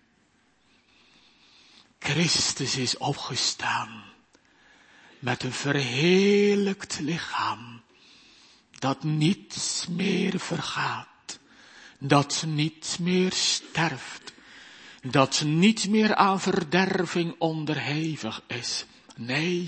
Christus is opgestaan met een verheerlijkt lichaam dat niets meer vergaat, dat niet meer sterft, dat niet meer aan verderving onderhevig is. Nee,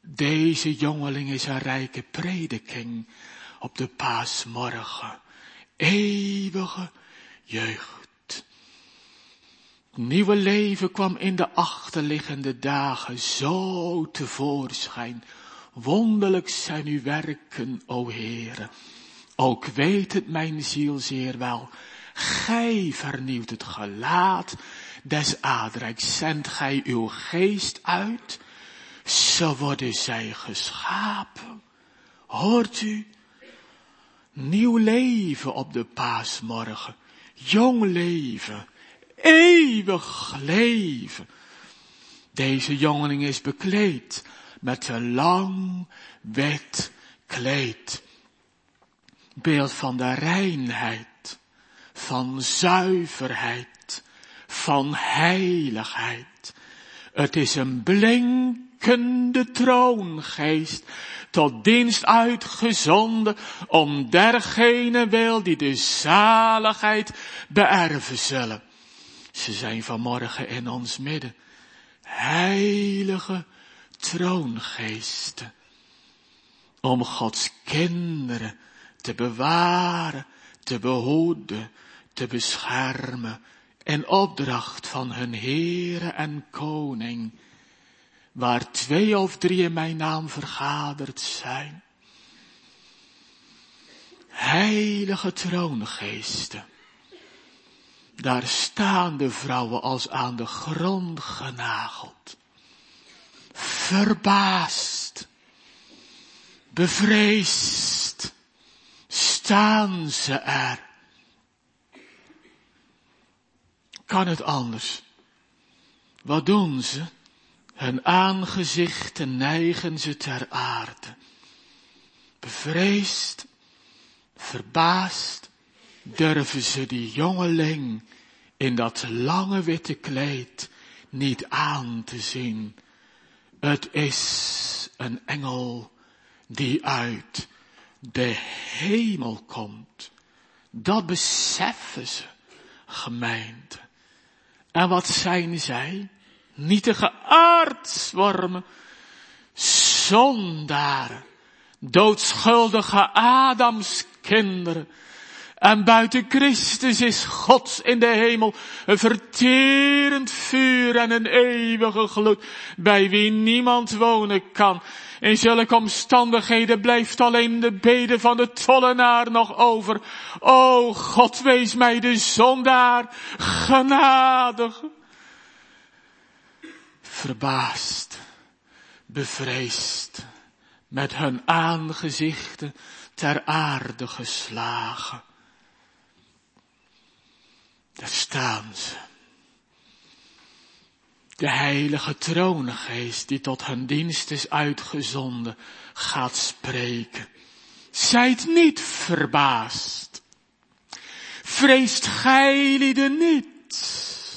deze jongeling is een rijke prediking op de paasmorgen. eeuwige jeugd. Het nieuwe leven kwam in de achterliggende dagen zo tevoorschijn. Wonderlijk zijn uw werken, o Heere. Ook weet het mijn ziel zeer wel. Gij vernieuwt het gelaat des aardrijks. Zendt gij uw geest uit, zo worden zij geschapen. Hoort u? Nieuw leven op de paasmorgen. Jong leven. Eeuwig leven. Deze jongeling is bekleed met een lang wit kleed. Beeld van de reinheid, van zuiverheid, van heiligheid. Het is een blinkende troongeest, tot dienst uitgezonden, om dergene wil die de zaligheid beërven zullen. Ze zijn vanmorgen in ons midden. Heilige troongeesten. Om Gods kinderen te bewaren, te behoeden, te beschermen. In opdracht van hun Heere en Koning. Waar 2 of 3 in mijn naam vergaderd zijn. Heilige troongeesten. Daar staan de vrouwen als aan de grond genageld. Verbaasd. Bevreesd. Staan ze er. Kan het anders? Wat doen ze? Hun aangezichten neigen ze ter aarde. Bevreesd. Verbaasd. Durven ze die jongeling in dat lange witte kleed niet aan te zien. Het is een engel die uit de hemel komt. Dat beseffen ze, gemeente. En wat zijn zij? Nietige aardswormen, zondaren, doodschuldige Adamskinderen. En buiten Christus is God in de hemel een verterend vuur en een eeuwige gloed, bij wie niemand wonen kan. In zulke omstandigheden blijft alleen de bede van de tollenaar nog over. O God, wees mij de zondaar genadig. Verbaasd, bevreesd, met hun aangezichten ter aarde geslagen. Daar staan ze. De heilige troongeest die tot hun dienst is uitgezonden, gaat spreken. Zijt niet verbaasd. Vreest gij lieden niet.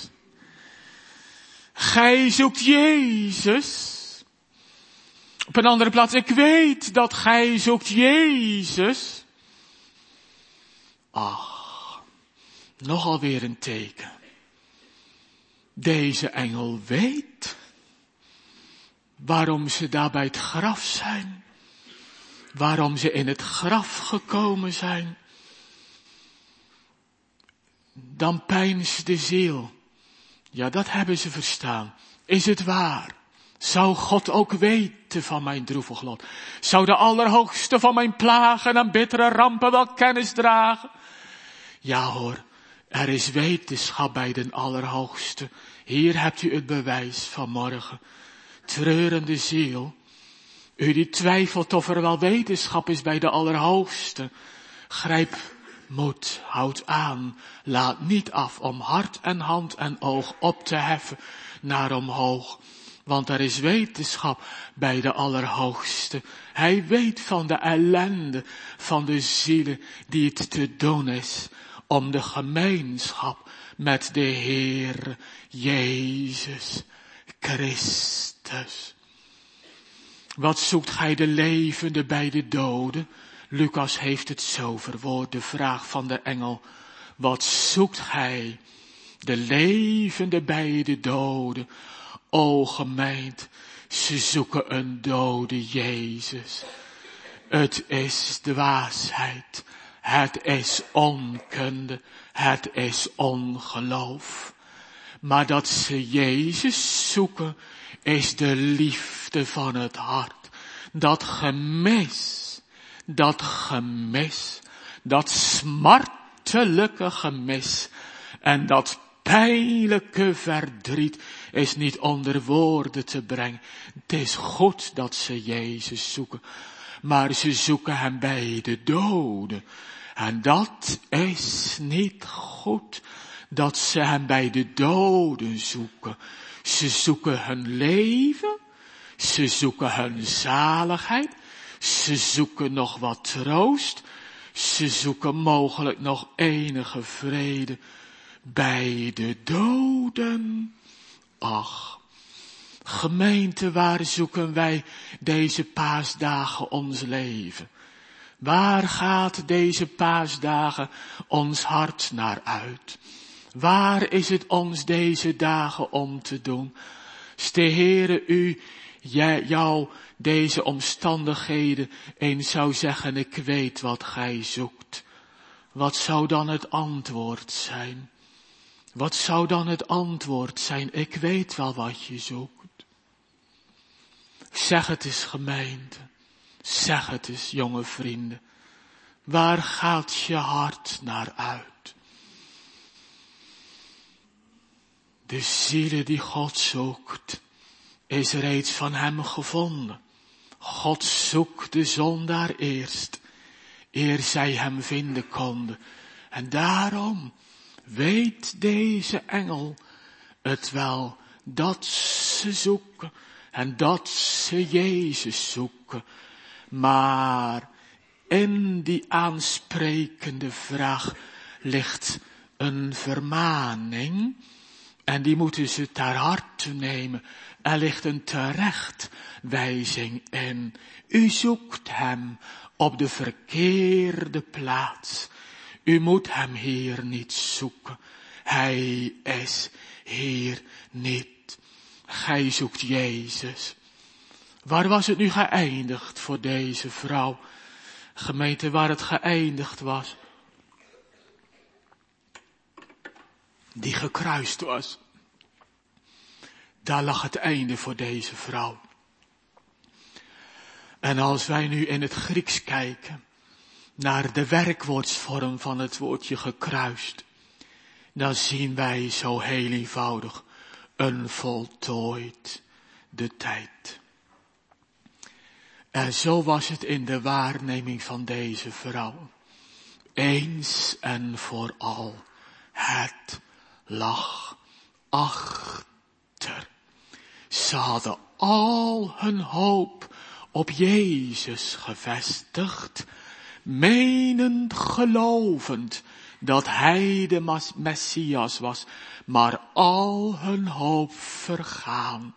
Gij zoekt Jezus. Op een andere plaats, ik weet dat gij zoekt Jezus. Ach, nogal weer een teken. Deze engel weet waarom ze daar bij het graf zijn. Waarom ze in het graf gekomen zijn. Dan pijnst de ziel. Ja, dat hebben ze verstaan. Is het waar? Zou God ook weten van mijn droevig lot? Zou de Allerhoogste van mijn plagen en bittere rampen wel kennis dragen? Ja hoor, er is wetenschap bij den Allerhoogste. Hier hebt u het bewijs van morgen. Treurende ziel, u die twijfelt of er wel wetenschap is bij de Allerhoogste. Grijp moed, houd aan, laat niet af om hart en hand en oog op te heffen naar omhoog. Want er is wetenschap bij de Allerhoogste. Hij weet van de ellende van de zielen die het te doen is om de gemeenschap met de Heer Jezus Christus. Wat zoekt gij de levende bij de doden? Lucas heeft het zo verwoord, de vraag van de engel. Wat zoekt gij de levende bij de doden? O gemeente, ze zoeken een dode Jezus. Het is dwaasheid Het is onkunde, het is ongeloof. Maar dat ze Jezus zoeken, is de liefde van het hart. Dat gemis, dat smartelijke gemis en dat pijnlijke verdriet is niet onder woorden te brengen. Het is goed dat ze Jezus zoeken, maar ze zoeken hem bij de doden. En dat is niet goed, dat ze hem bij de doden zoeken. Ze zoeken hun leven, ze zoeken hun zaligheid, ze zoeken nog wat troost, ze zoeken mogelijk nog enige vrede bij de doden. Ach, gemeente, waar zoeken wij deze paasdagen ons leven? Waar gaat deze paasdagen ons hart naar uit? Waar is het ons deze dagen om te doen? Als de Heere jou deze omstandigheden eens zou zeggen, ik weet wat gij zoekt. Wat zou dan het antwoord zijn? Wat zou dan het antwoord zijn? Ik weet wel wat je zoekt. Zeg het eens, gemeente. Zeg het eens, jonge vrienden. Waar gaat je hart naar uit? De zielen die God zoekt, is reeds van hem gevonden. God zoekt de zondaar eerst, eer zij hem vinden konden. En daarom weet deze engel het wel, dat ze zoeken en dat ze Jezus zoeken. Maar in die aansprekende vraag ligt een vermaning. En die moeten ze ter harte nemen. Er ligt een terechtwijzing in. U zoekt hem op de verkeerde plaats. U moet hem hier niet zoeken. Hij is hier niet. Gij zoekt Jezus. Waar was het nu geëindigd voor deze vrouw? Gemeente, waar het geëindigd was. Die gekruist was. Daar lag het einde voor deze vrouw. En als wij nu in het Grieks kijken, naar de werkwoordsvorm van het woordje gekruist, dan zien wij zo heel eenvoudig een voltooid de tijd. En zo was het in de waarneming van deze vrouw. Eens en voor al, het lag achter. Ze hadden al hun hoop op Jezus gevestigd, menend gelovend dat hij de Messias was, maar al hun hoop vergaan.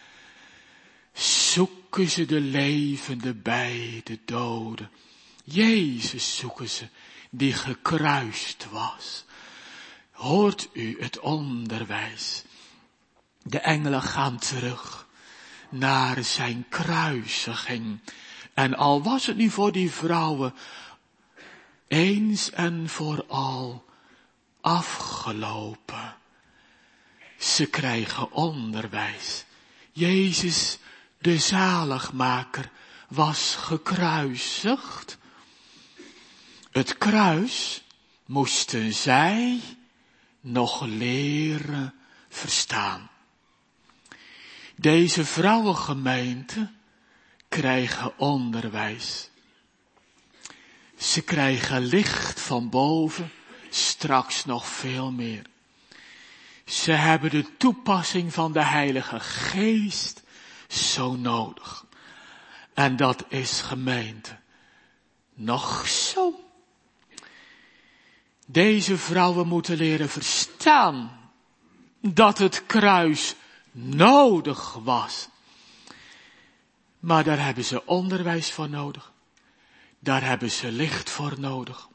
Zoeken ze de levende bij de doden. Jezus zoeken ze, die gekruist was. Hoort u het onderwijs? De engelen gaan terug naar zijn kruisiging. En al was het nu voor die vrouwen eens en voor al afgelopen. Ze krijgen onderwijs. Jezus, de zaligmaker, was gekruisigd. Het kruis moesten zij nog leren verstaan. Deze vrouwengemeente krijgen onderwijs. Ze krijgen licht van boven, straks nog veel meer. Ze hebben de toepassing van de Heilige Geest zo nodig. En dat is, gemeente, nog zo. Deze vrouwen moeten leren verstaan dat het kruis nodig was. Maar daar hebben ze onderwijs voor nodig. Daar hebben ze licht voor nodig.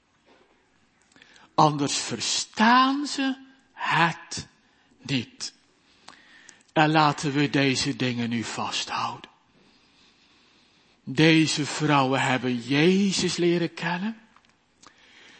Anders verstaan ze het niet. En laten we deze dingen nu vasthouden. Deze vrouwen hebben Jezus leren kennen.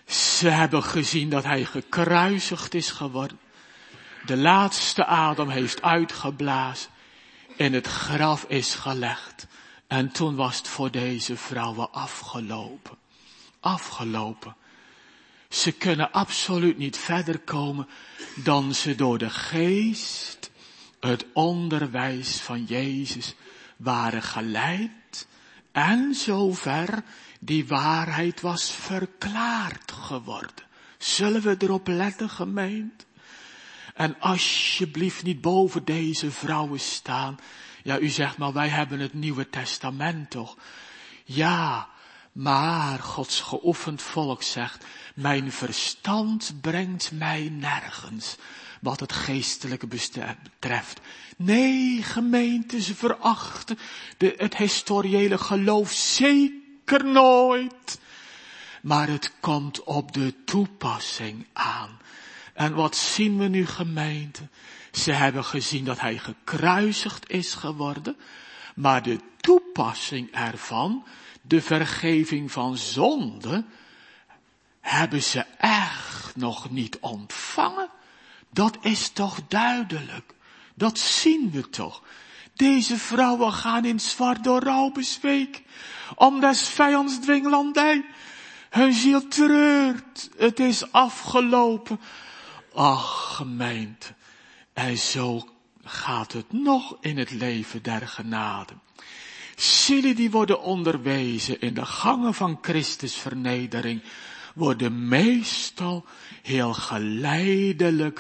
Ze hebben gezien dat hij gekruisigd is geworden. De laatste adem heeft uitgeblazen. In het graf is gelegd. En toen was het voor deze vrouwen afgelopen. Afgelopen. Ze kunnen absoluut niet verder komen dan ze door de geest het onderwijs van Jezus waren geleid en zover die waarheid was verklaard geworden. Zullen we erop letten, gemeente? En alsjeblieft niet boven deze vrouwen staan. Ja, u zegt maar, wij hebben het Nieuwe Testament toch? Ja, maar Gods geoefend volk zegt, mijn verstand brengt mij nergens, wat het geestelijke betreft. Nee, gemeente, ze verachten het historiële geloof zeker nooit. Maar het komt op de toepassing aan. En wat zien we nu, gemeente? Ze hebben gezien dat hij gekruisigd is geworden, maar de toepassing ervan, de vergeving van zonde, hebben ze echt nog niet ontvangen. Dat is toch duidelijk. Dat zien we toch. Deze vrouwen gaan in zwart door rouw bezweek, om des vijands dwinglandij. Hun ziel treurt, het is afgelopen. Ach, gemeente, en zo gaat het nog in het leven der genade. Zielen die worden onderwezen in de gangen van Christus vernedering, worden meestal heel geleidelijk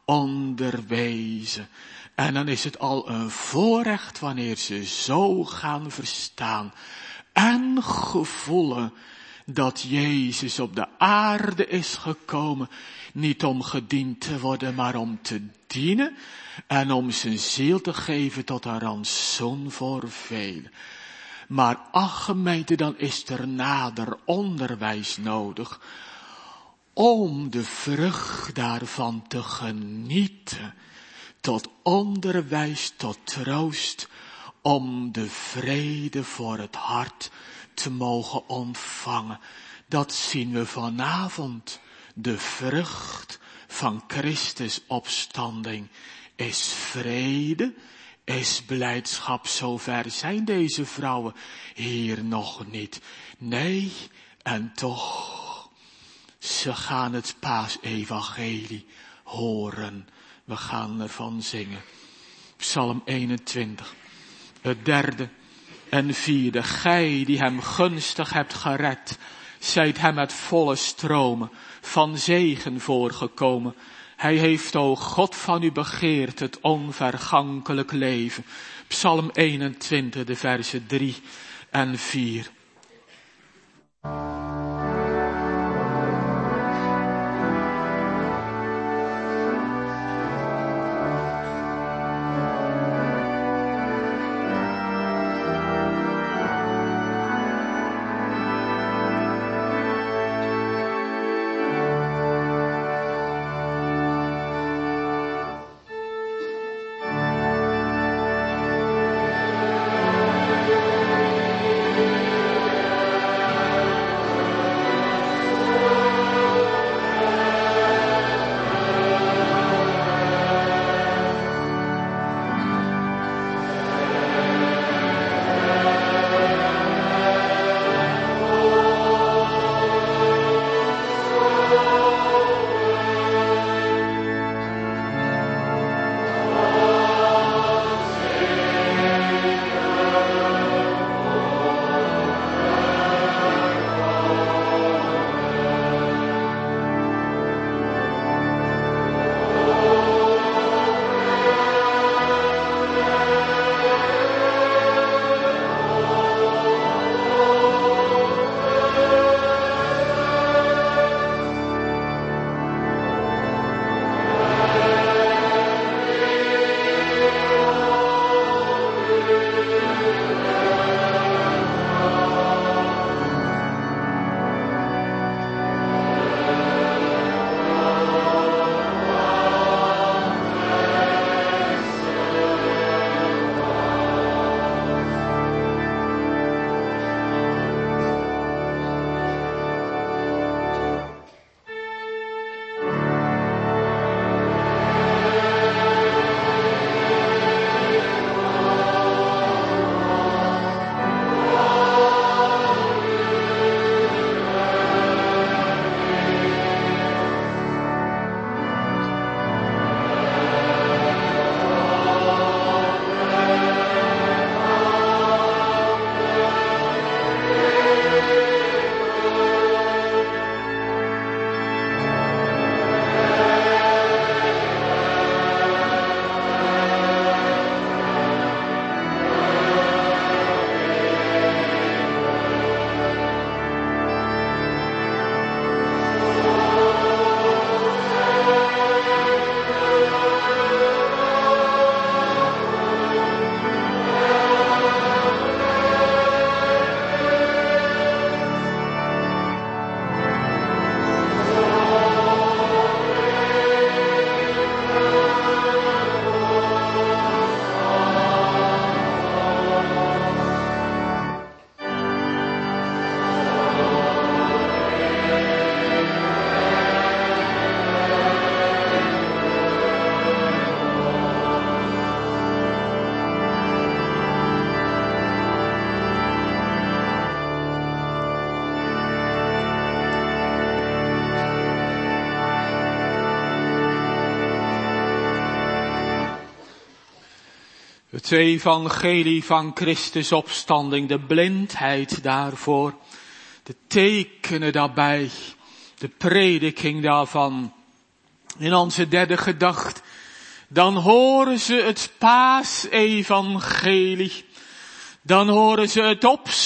onderwezen. En dan is het al een voorrecht wanneer ze zo gaan verstaan en gevoelen dat Jezus op de aarde is gekomen, niet om gediend te worden, maar om te dienen en om zijn ziel te geven tot een rantsoen voor velen. Maar ach, gemeente, dan is er nader onderwijs nodig om de vrucht daarvan te genieten, tot onderwijs, tot troost, om de vrede voor het hart te mogen ontvangen. Dat zien we vanavond. De vrucht van Christus opstanding is vrede, is blijdschap. Zover zijn deze vrouwen hier nog niet. Nee, en toch, ze gaan het paasevangelie horen. We gaan ervan zingen. Psalm 21, het derde en vierde. Gij die hem gunstig hebt gered, zijt hem met volle stromen van zegen voorgekomen. Hij heeft, o God, van u begeerd het onvergankelijk leven. Psalm 21, de versen 3 en 4. Het evangelie van Christus opstanding, de blindheid daarvoor, de tekenen daarbij, de prediking daarvan. In onze derde gedachte, dan horen ze het paasevangelie. Dan horen ze het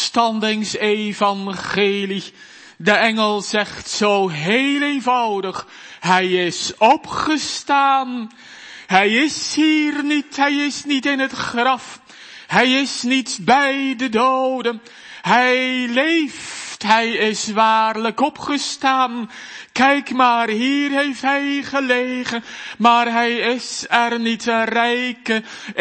opstandingsevangelie. De engel zegt zo heel eenvoudig, hij is opgestaan. Hij is hier niet, hij is niet in het graf. Hij is niet bij de doden. Hij leeft, hij is waarlijk opgestaan. Kijk maar, hier heeft hij gelegen, maar hij is er niet. Een rijke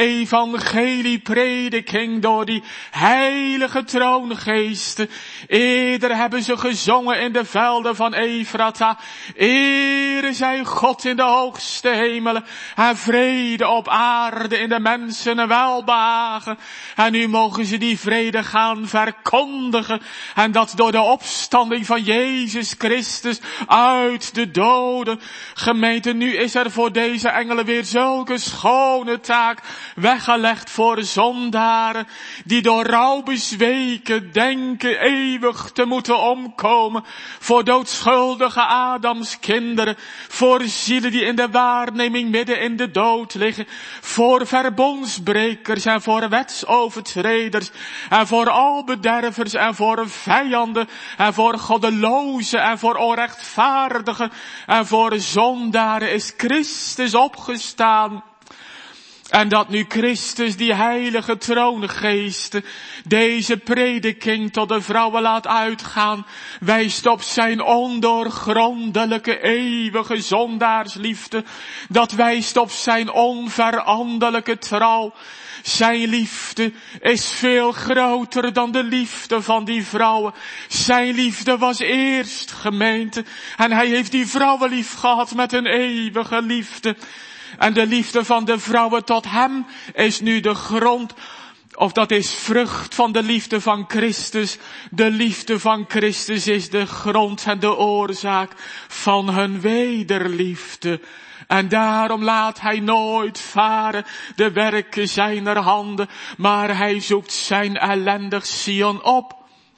evangelieprediking door die heilige troongeesten. Eerder hebben ze gezongen in de velden van Efrata. Ere zij God in de hoogste hemelen en vrede op aarde in de mensen een welbehagen. En nu mogen ze die vrede gaan verkondigen en dat door de opstanding van Jezus Christus uit de doden. Gemeente, nu is er voor deze engelen weer zulke schone taak weggelegd voor zondaren die door rouw bezweken denken eeuwig te moeten omkomen. Voor doodschuldige Adams kinderen, voor zielen die in de waarneming midden in de dood liggen, voor verbondsbrekers en voor wetsovertreders en voor albedervers en voor vijanden en voor goddelozen en voor onrechtvaardigen en voor zondaren is Christus opgestaan. En dat nu Christus, die heilige troongeest, deze prediking tot de vrouwen laat uitgaan, wijst op zijn ondoorgrondelijke, eeuwige zondaarsliefde. Dat wijst op zijn onveranderlijke trouw. Zijn liefde is veel groter dan de liefde van die vrouwen. Zijn liefde was eerst, gemeente. En hij heeft die vrouwen lief gehad met een eeuwige liefde. En de liefde van de vrouwen tot hem is nu de grond, of dat is vrucht van de liefde van Christus. De liefde van Christus is de grond en de oorzaak van hun wederliefde. En daarom laat hij nooit varen de werken zijner handen, maar hij zoekt zijn ellendig Sion op.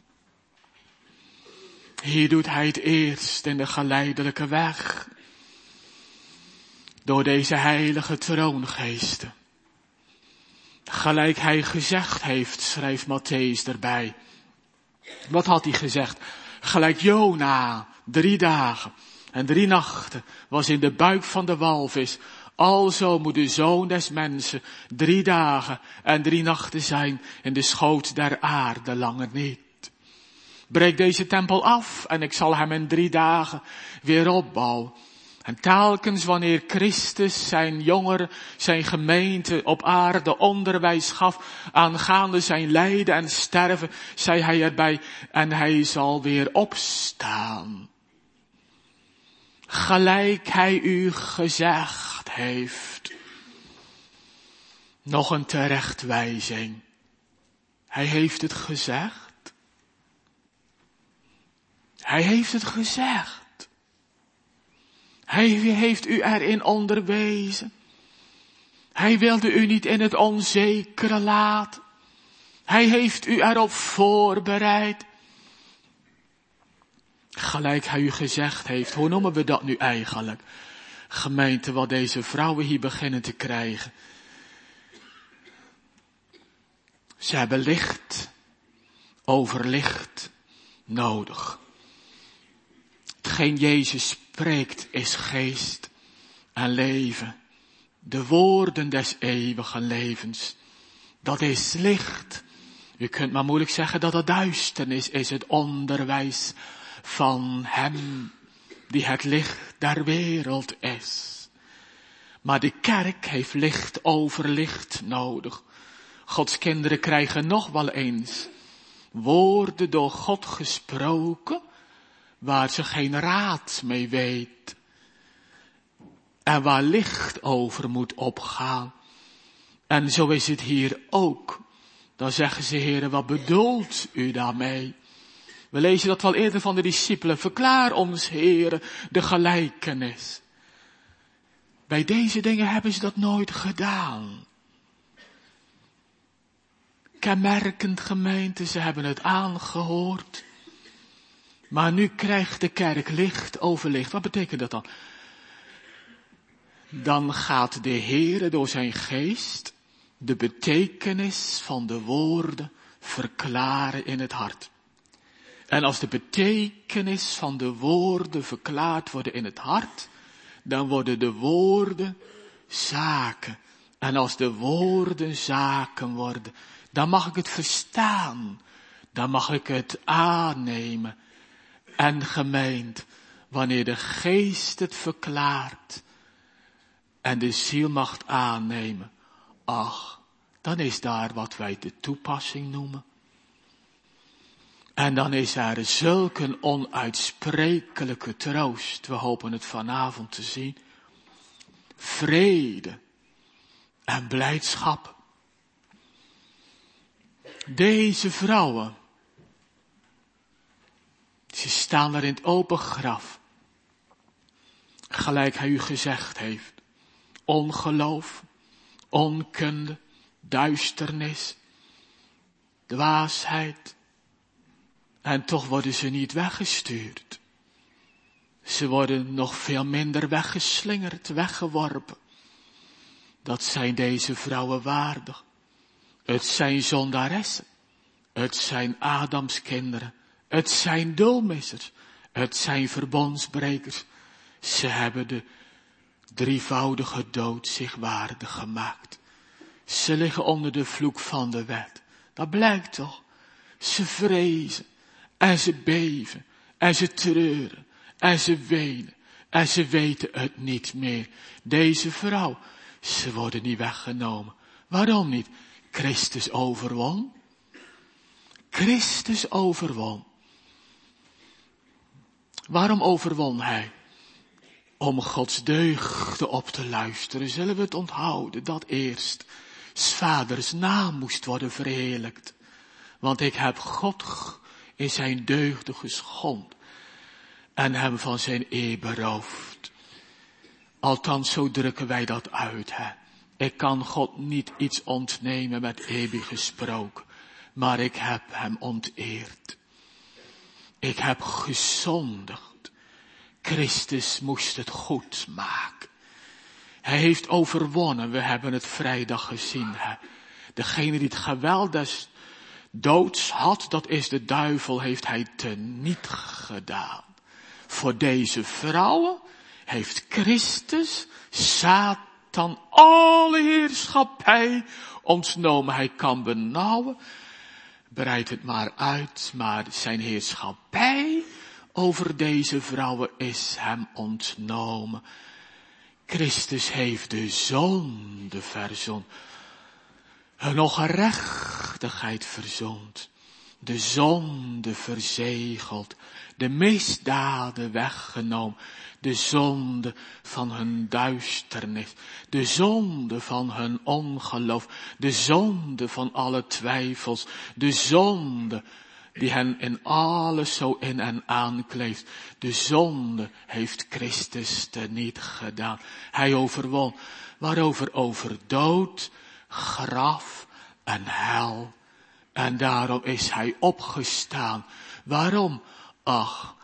Hier doet hij het eerst in de geleidelijke weg. Door deze heilige troongeesten. Gelijk hij gezegd heeft, schrijft Mattheüs erbij. Wat had hij gezegd? Gelijk Jona 3 dagen en 3 nachten was in de buik van de walvis. Alzo moet de Zoon des mensen 3 dagen en 3 nachten zijn in de schoot der aarde, langer niet. Breek deze tempel af en ik zal hem in 3 dagen weer opbouwen. En telkens wanneer Christus zijn jongeren, zijn gemeente op aarde onderwijs gaf aangaande zijn lijden en sterven, zei hij erbij, en hij zal weer opstaan. Gelijk hij u gezegd heeft. Nog een terechtwijzing. Hij heeft het gezegd. Hij heeft het gezegd. Hij heeft u erin onderwezen. Hij wilde u niet in het onzekere laten. Hij heeft u erop voorbereid. Gelijk hij u gezegd heeft. Hoe noemen we dat nu eigenlijk? Gemeente, wat deze vrouwen hier beginnen te krijgen. Ze hebben licht over licht nodig. Hetgeen Jezus spreekt is geest en leven. De woorden des eeuwige levens. Dat is licht. U kunt maar moeilijk zeggen dat het duisternis is. Het onderwijs van hem die het licht der wereld is. Maar de kerk heeft licht over licht nodig. Gods kinderen krijgen nog wel eens woorden door God gesproken, waar ze geen raad mee weet. En waar licht over moet opgaan. En zo is het hier ook. Dan zeggen ze, Heere, wat bedoelt u daarmee? We lezen dat wel eerder van de discipelen. Verklaar ons, Heere, de gelijkenis. Bij deze dingen hebben ze dat nooit gedaan. kenmerkend, gemeente, ze hebben het aangehoord. Maar nu krijgt de kerk licht over licht. Wat betekent dat dan? Dan gaat de Heere door zijn geest de betekenis van de woorden verklaren in het hart. En als de betekenis van de woorden verklaard worden in het hart, dan worden de woorden zaken. En als de woorden zaken worden, dan mag ik het verstaan. Dan mag ik het aannemen. En gemeend, wanneer de geest het verklaart en de ziel mag aannemen, ach, dan is daar wat wij de toepassing noemen. En dan is er zulk een onuitsprekelijke troost. We hopen het vanavond te zien. Vrede en blijdschap. Deze vrouwen, ze staan daar in het open graf. Gelijk hij u gezegd heeft. Ongeloof, onkunde, duisternis, dwaasheid. En toch worden ze niet weggestuurd. Ze worden nog veel minder weggeslingerd, weggeworpen. Dat zijn deze vrouwen waardig. Het zijn zondaressen. Het zijn Adams kinderen. Het zijn doelmissers. Het zijn verbondsbrekers. Ze hebben de drievoudige dood zich waardig gemaakt. Ze liggen onder de vloek van de wet. Dat blijkt toch. Ze vrezen. En ze beven. En ze treuren. En ze wenen. En ze weten het niet meer. Deze vrouw, ze worden niet weggenomen. Waarom niet? Christus overwon. Christus overwon. Waarom overwon hij? Om Gods deugden op te luisteren. Zullen we het onthouden dat eerst 's vaders naam moest worden verheerlijkt. Want ik heb God in zijn deugden geschond. En hem van zijn eer beroofd. Althans, zo drukken wij dat uit, hè. Ik kan God niet iets ontnemen met eeuwig gesproken. Maar ik heb hem onteerd. Ik heb gezondigd. Christus moest het goed maken. Hij heeft overwonnen. We hebben het vrijdag gezien, hè. Degene die het geweld des doods had, dat is de duivel, heeft hij teniet gedaan. Voor deze vrouwen heeft Christus, Satan, alle heerschappij ontnomen. Hij kan benauwen, breidt het maar uit, maar zijn heerschappij over deze vrouwen is hem ontnomen. Christus heeft de zonde verzoend, hun ongerechtigheid verzoend, de zonde verzegeld, de misdaden weggenomen, de zonde van hun duisternis, de zonde van hun ongeloof, de zonde van alle twijfels, de zonde die hen in alles zo in en aankleeft. De zonde heeft Christus teniet gedaan. Hij overwon. Waarover? Over dood, graf en hel. En daarom is hij opgestaan. Waarom? Ach,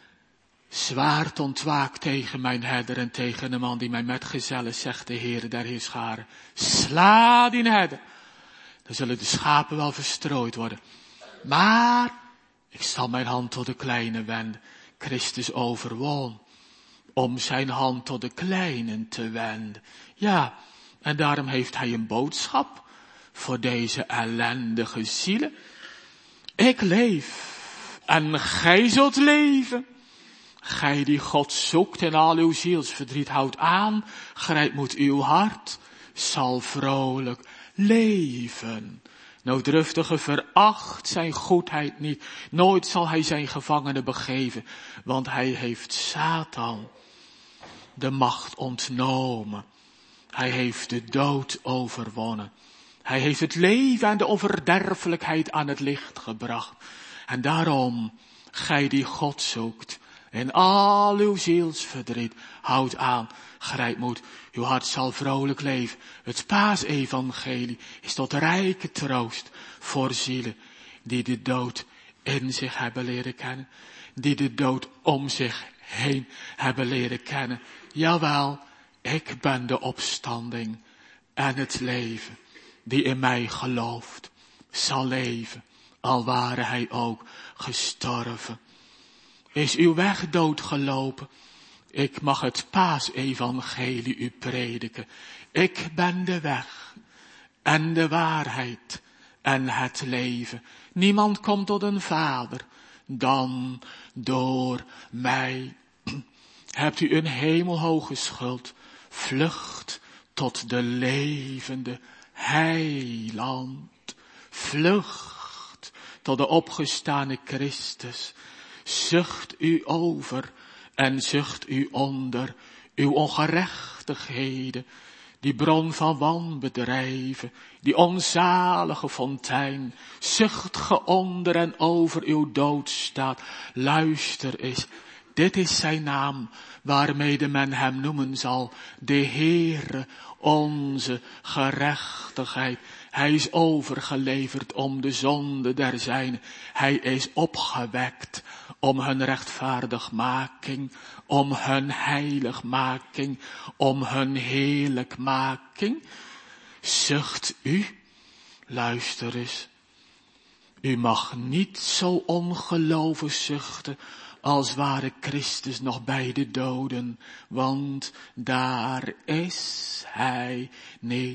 zwaard ontwaakt tegen mijn herder en tegen de man die mij metgezellen, zegt de Heere der Heerscharen. Sla die herder. Dan zullen de schapen wel verstrooid worden. Maar ik zal mijn hand tot de kleine wenden. Christus overwon om zijn hand tot de kleinen te wenden. Ja, en daarom heeft hij een boodschap voor deze ellendige zielen. Ik leef en gij zult leven. Gij die God zoekt en al uw zielsverdriet houdt aan, grijpt moet uw hart, zal vrolijk leven. Nooddruftige veracht zijn goedheid niet. Nooit zal hij zijn gevangenen begeven, want hij heeft Satan de macht ontnomen. Hij heeft de dood overwonnen. Hij heeft het leven en de onverderfelijkheid aan het licht gebracht. En daarom, gij die God zoekt In al uw zielsverdriet, houd aan, grijp moed, uw hart zal vrolijk leven. Het paasevangelie is tot rijke troost voor zielen die de dood in zich hebben leren kennen. Die de dood om zich heen hebben leren kennen. Jawel, ik ben de opstanding en het leven. Die in mij gelooft, zal leven, al ware hij ook gestorven. Is uw weg doodgelopen? Ik mag het paasevangelie u prediken. Ik ben de weg en de waarheid en het leven. Niemand komt tot een vader dan door mij. Hebt u een hemelhoge schuld? Vlucht tot de levende heiland. Vlucht tot de opgestane Christus. Zucht u over en zucht u onder uw ongerechtigheden, die bron van wanbedrijven, die onzalige fontein. Zucht ge onder en over uw doodstaat. Luister eens, dit is zijn naam, waarmede men hem noemen zal, de Heere, onze gerechtigheid. Hij is overgeleverd om de zonde der zijnen. Hij is opgewekt om hun rechtvaardigmaking, om hun heiligmaking, om hun heerlijkmaking. Zucht u, luister eens, u mag niet zo ongelovig zuchten als ware Christus nog bij de doden, want daar is hij niet.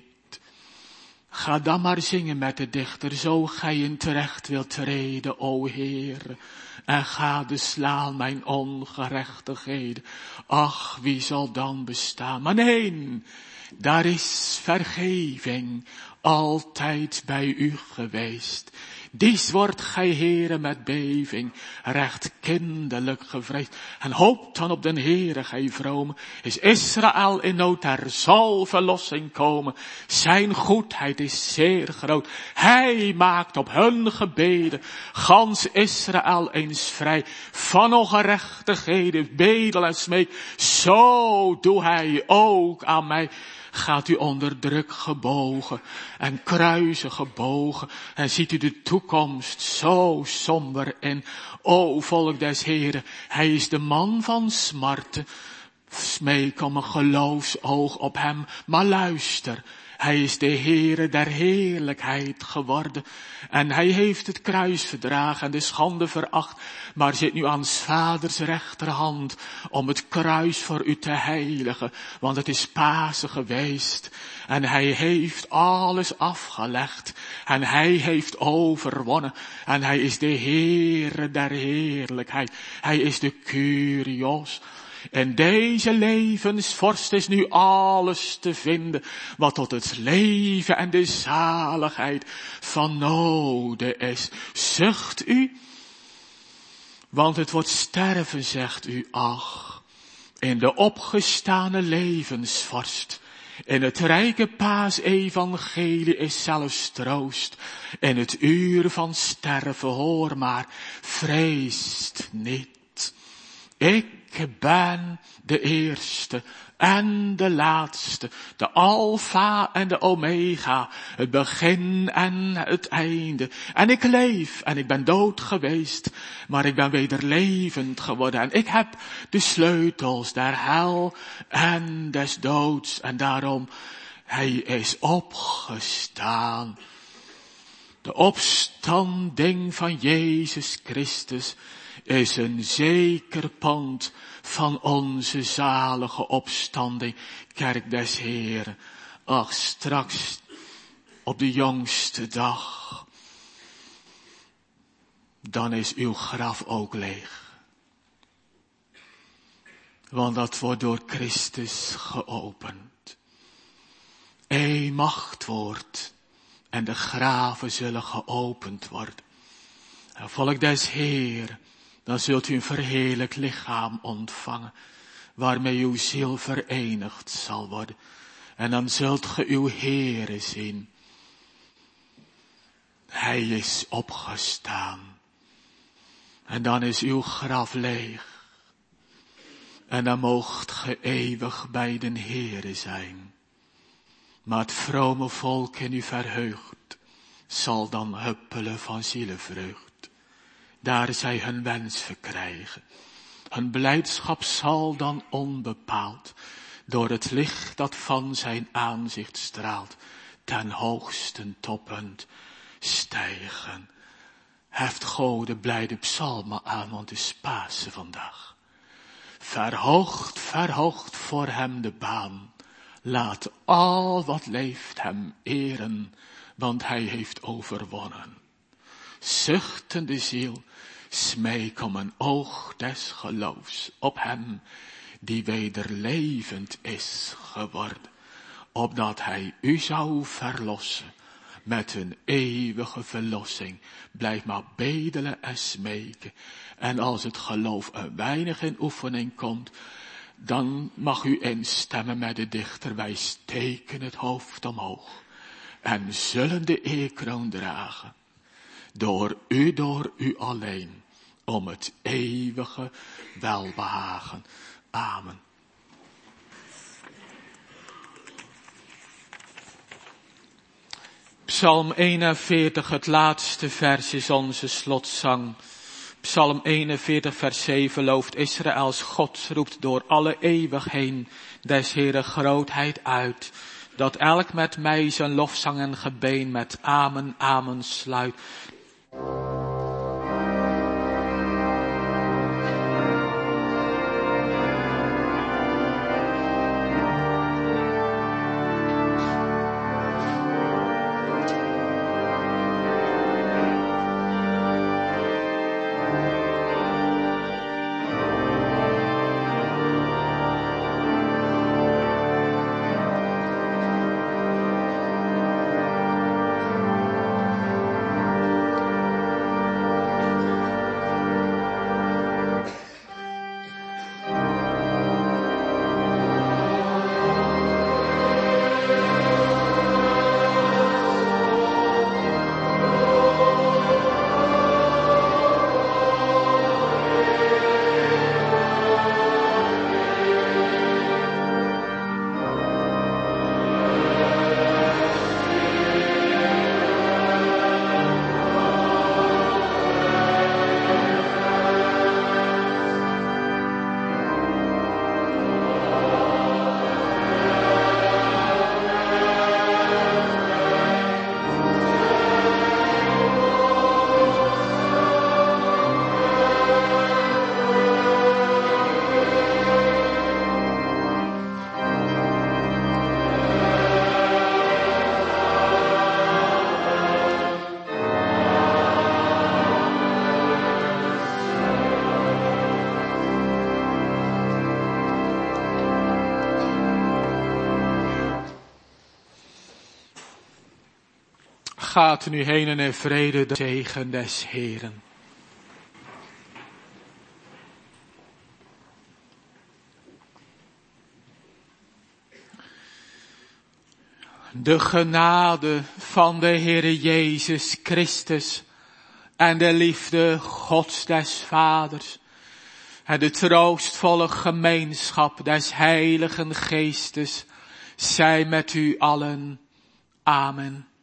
Ga dan maar zingen met de dichter, zo gij in terecht wilt treden, o Heer. En gadeslaan mijn ongerechtigheden. Ach, wie zal dan bestaan? Maar nee, daar is vergeving altijd bij u geweest. Dies wordt gij, Heere, met beving recht kinderlijk gevreesd. En hoopt dan op den Heere, gij vrome. Is Israël in nood, er zal verlossing komen. Zijn goedheid is zeer groot. Hij maakt op hun gebeden gans Israël eens vrij. Van ongerechtigheden, bedel en smeek. Zo doe hij ook aan mij. Gaat u onder druk gebogen en kruisen gebogen en ziet u de toekomst zo somber in. O volk des Heren, hij is de man van smarten. Smeek om een geloofsoog op hem, maar luister. Hij is de Heere der heerlijkheid geworden. En hij heeft het kruis verdragen en de schande veracht. Maar zit nu aan 's vaders rechterhand om het kruis voor u te heiligen. Want het is Pasen geweest. En hij heeft alles afgelegd. En hij heeft overwonnen. En hij is de Heere der heerlijkheid. Hij is de Kyrios. In deze levensvorst is nu alles te vinden wat tot het leven en de zaligheid van noden is. Zucht u, want het wordt sterven, zegt u, ach, in de opgestane levensvorst. In het rijke paasevangelie is zelfs troost. In het uur van sterven, hoor maar, vreest niet. Ik ben de eerste en de laatste, de alfa en de omega, het begin en het einde. En ik leef en ik ben dood geweest, maar ik ben weder levend geworden. En ik heb de sleutels der hel en des doods. En daarom, hij is opgestaan. De opstanding van Jezus Christus is een zeker pand van onze zalige opstanding, kerk des Heren. Ach, straks op de jongste dag, dan is uw graf ook leeg. Want dat wordt door Christus geopend. Eén machtwoord en de graven zullen geopend worden. En volk des Heren, dan zult u een verheerlijk lichaam ontvangen, waarmee uw ziel verenigd zal worden. En dan zult ge uw Heere zien. Hij is opgestaan. En dan is uw graf leeg. En dan moogt ge eeuwig bij den Heere zijn. Maar het vrome volk in u verheugd, zal dan huppelen van zielevreugd. Daar zij hun wens verkrijgen. Hun blijdschap zal dan onbepaald, door het licht dat van zijn aanzicht straalt, ten hoogste toppunt stijgen. Heft Gode blijde psalmen aan, want het is Pasen vandaag. Verhoogd, verhoogd voor hem de baan. Laat al wat leeft hem eren, want hij heeft overwonnen. Zuchtende ziel, smeek om een oog des geloofs op hem, die weder levend is geworden, opdat hij u zou verlossen met een eeuwige verlossing. Blijf maar bedelen en smeken. En als het geloof een weinig in oefening komt, dan mag u instemmen met de dichter. Wij steken het hoofd omhoog en zullen de eerkroon dragen. Door u alleen, om het eeuwige welbehagen. Amen. Psalm 41, het laatste vers is onze slotzang. Psalm 41, vers 7, looft Israëls God, roept door alle eeuwig heen des Heere grootheid uit. Dat elk met mij zijn lofzang en gebeen met amen, amen sluit. Gaat nu heen en in vrede, de zegen des Heeren. De genade van de Heere Jezus Christus en de liefde Gods des Vaders en de troostvolle gemeenschap des Heiligen Geestes zij met u allen. Amen.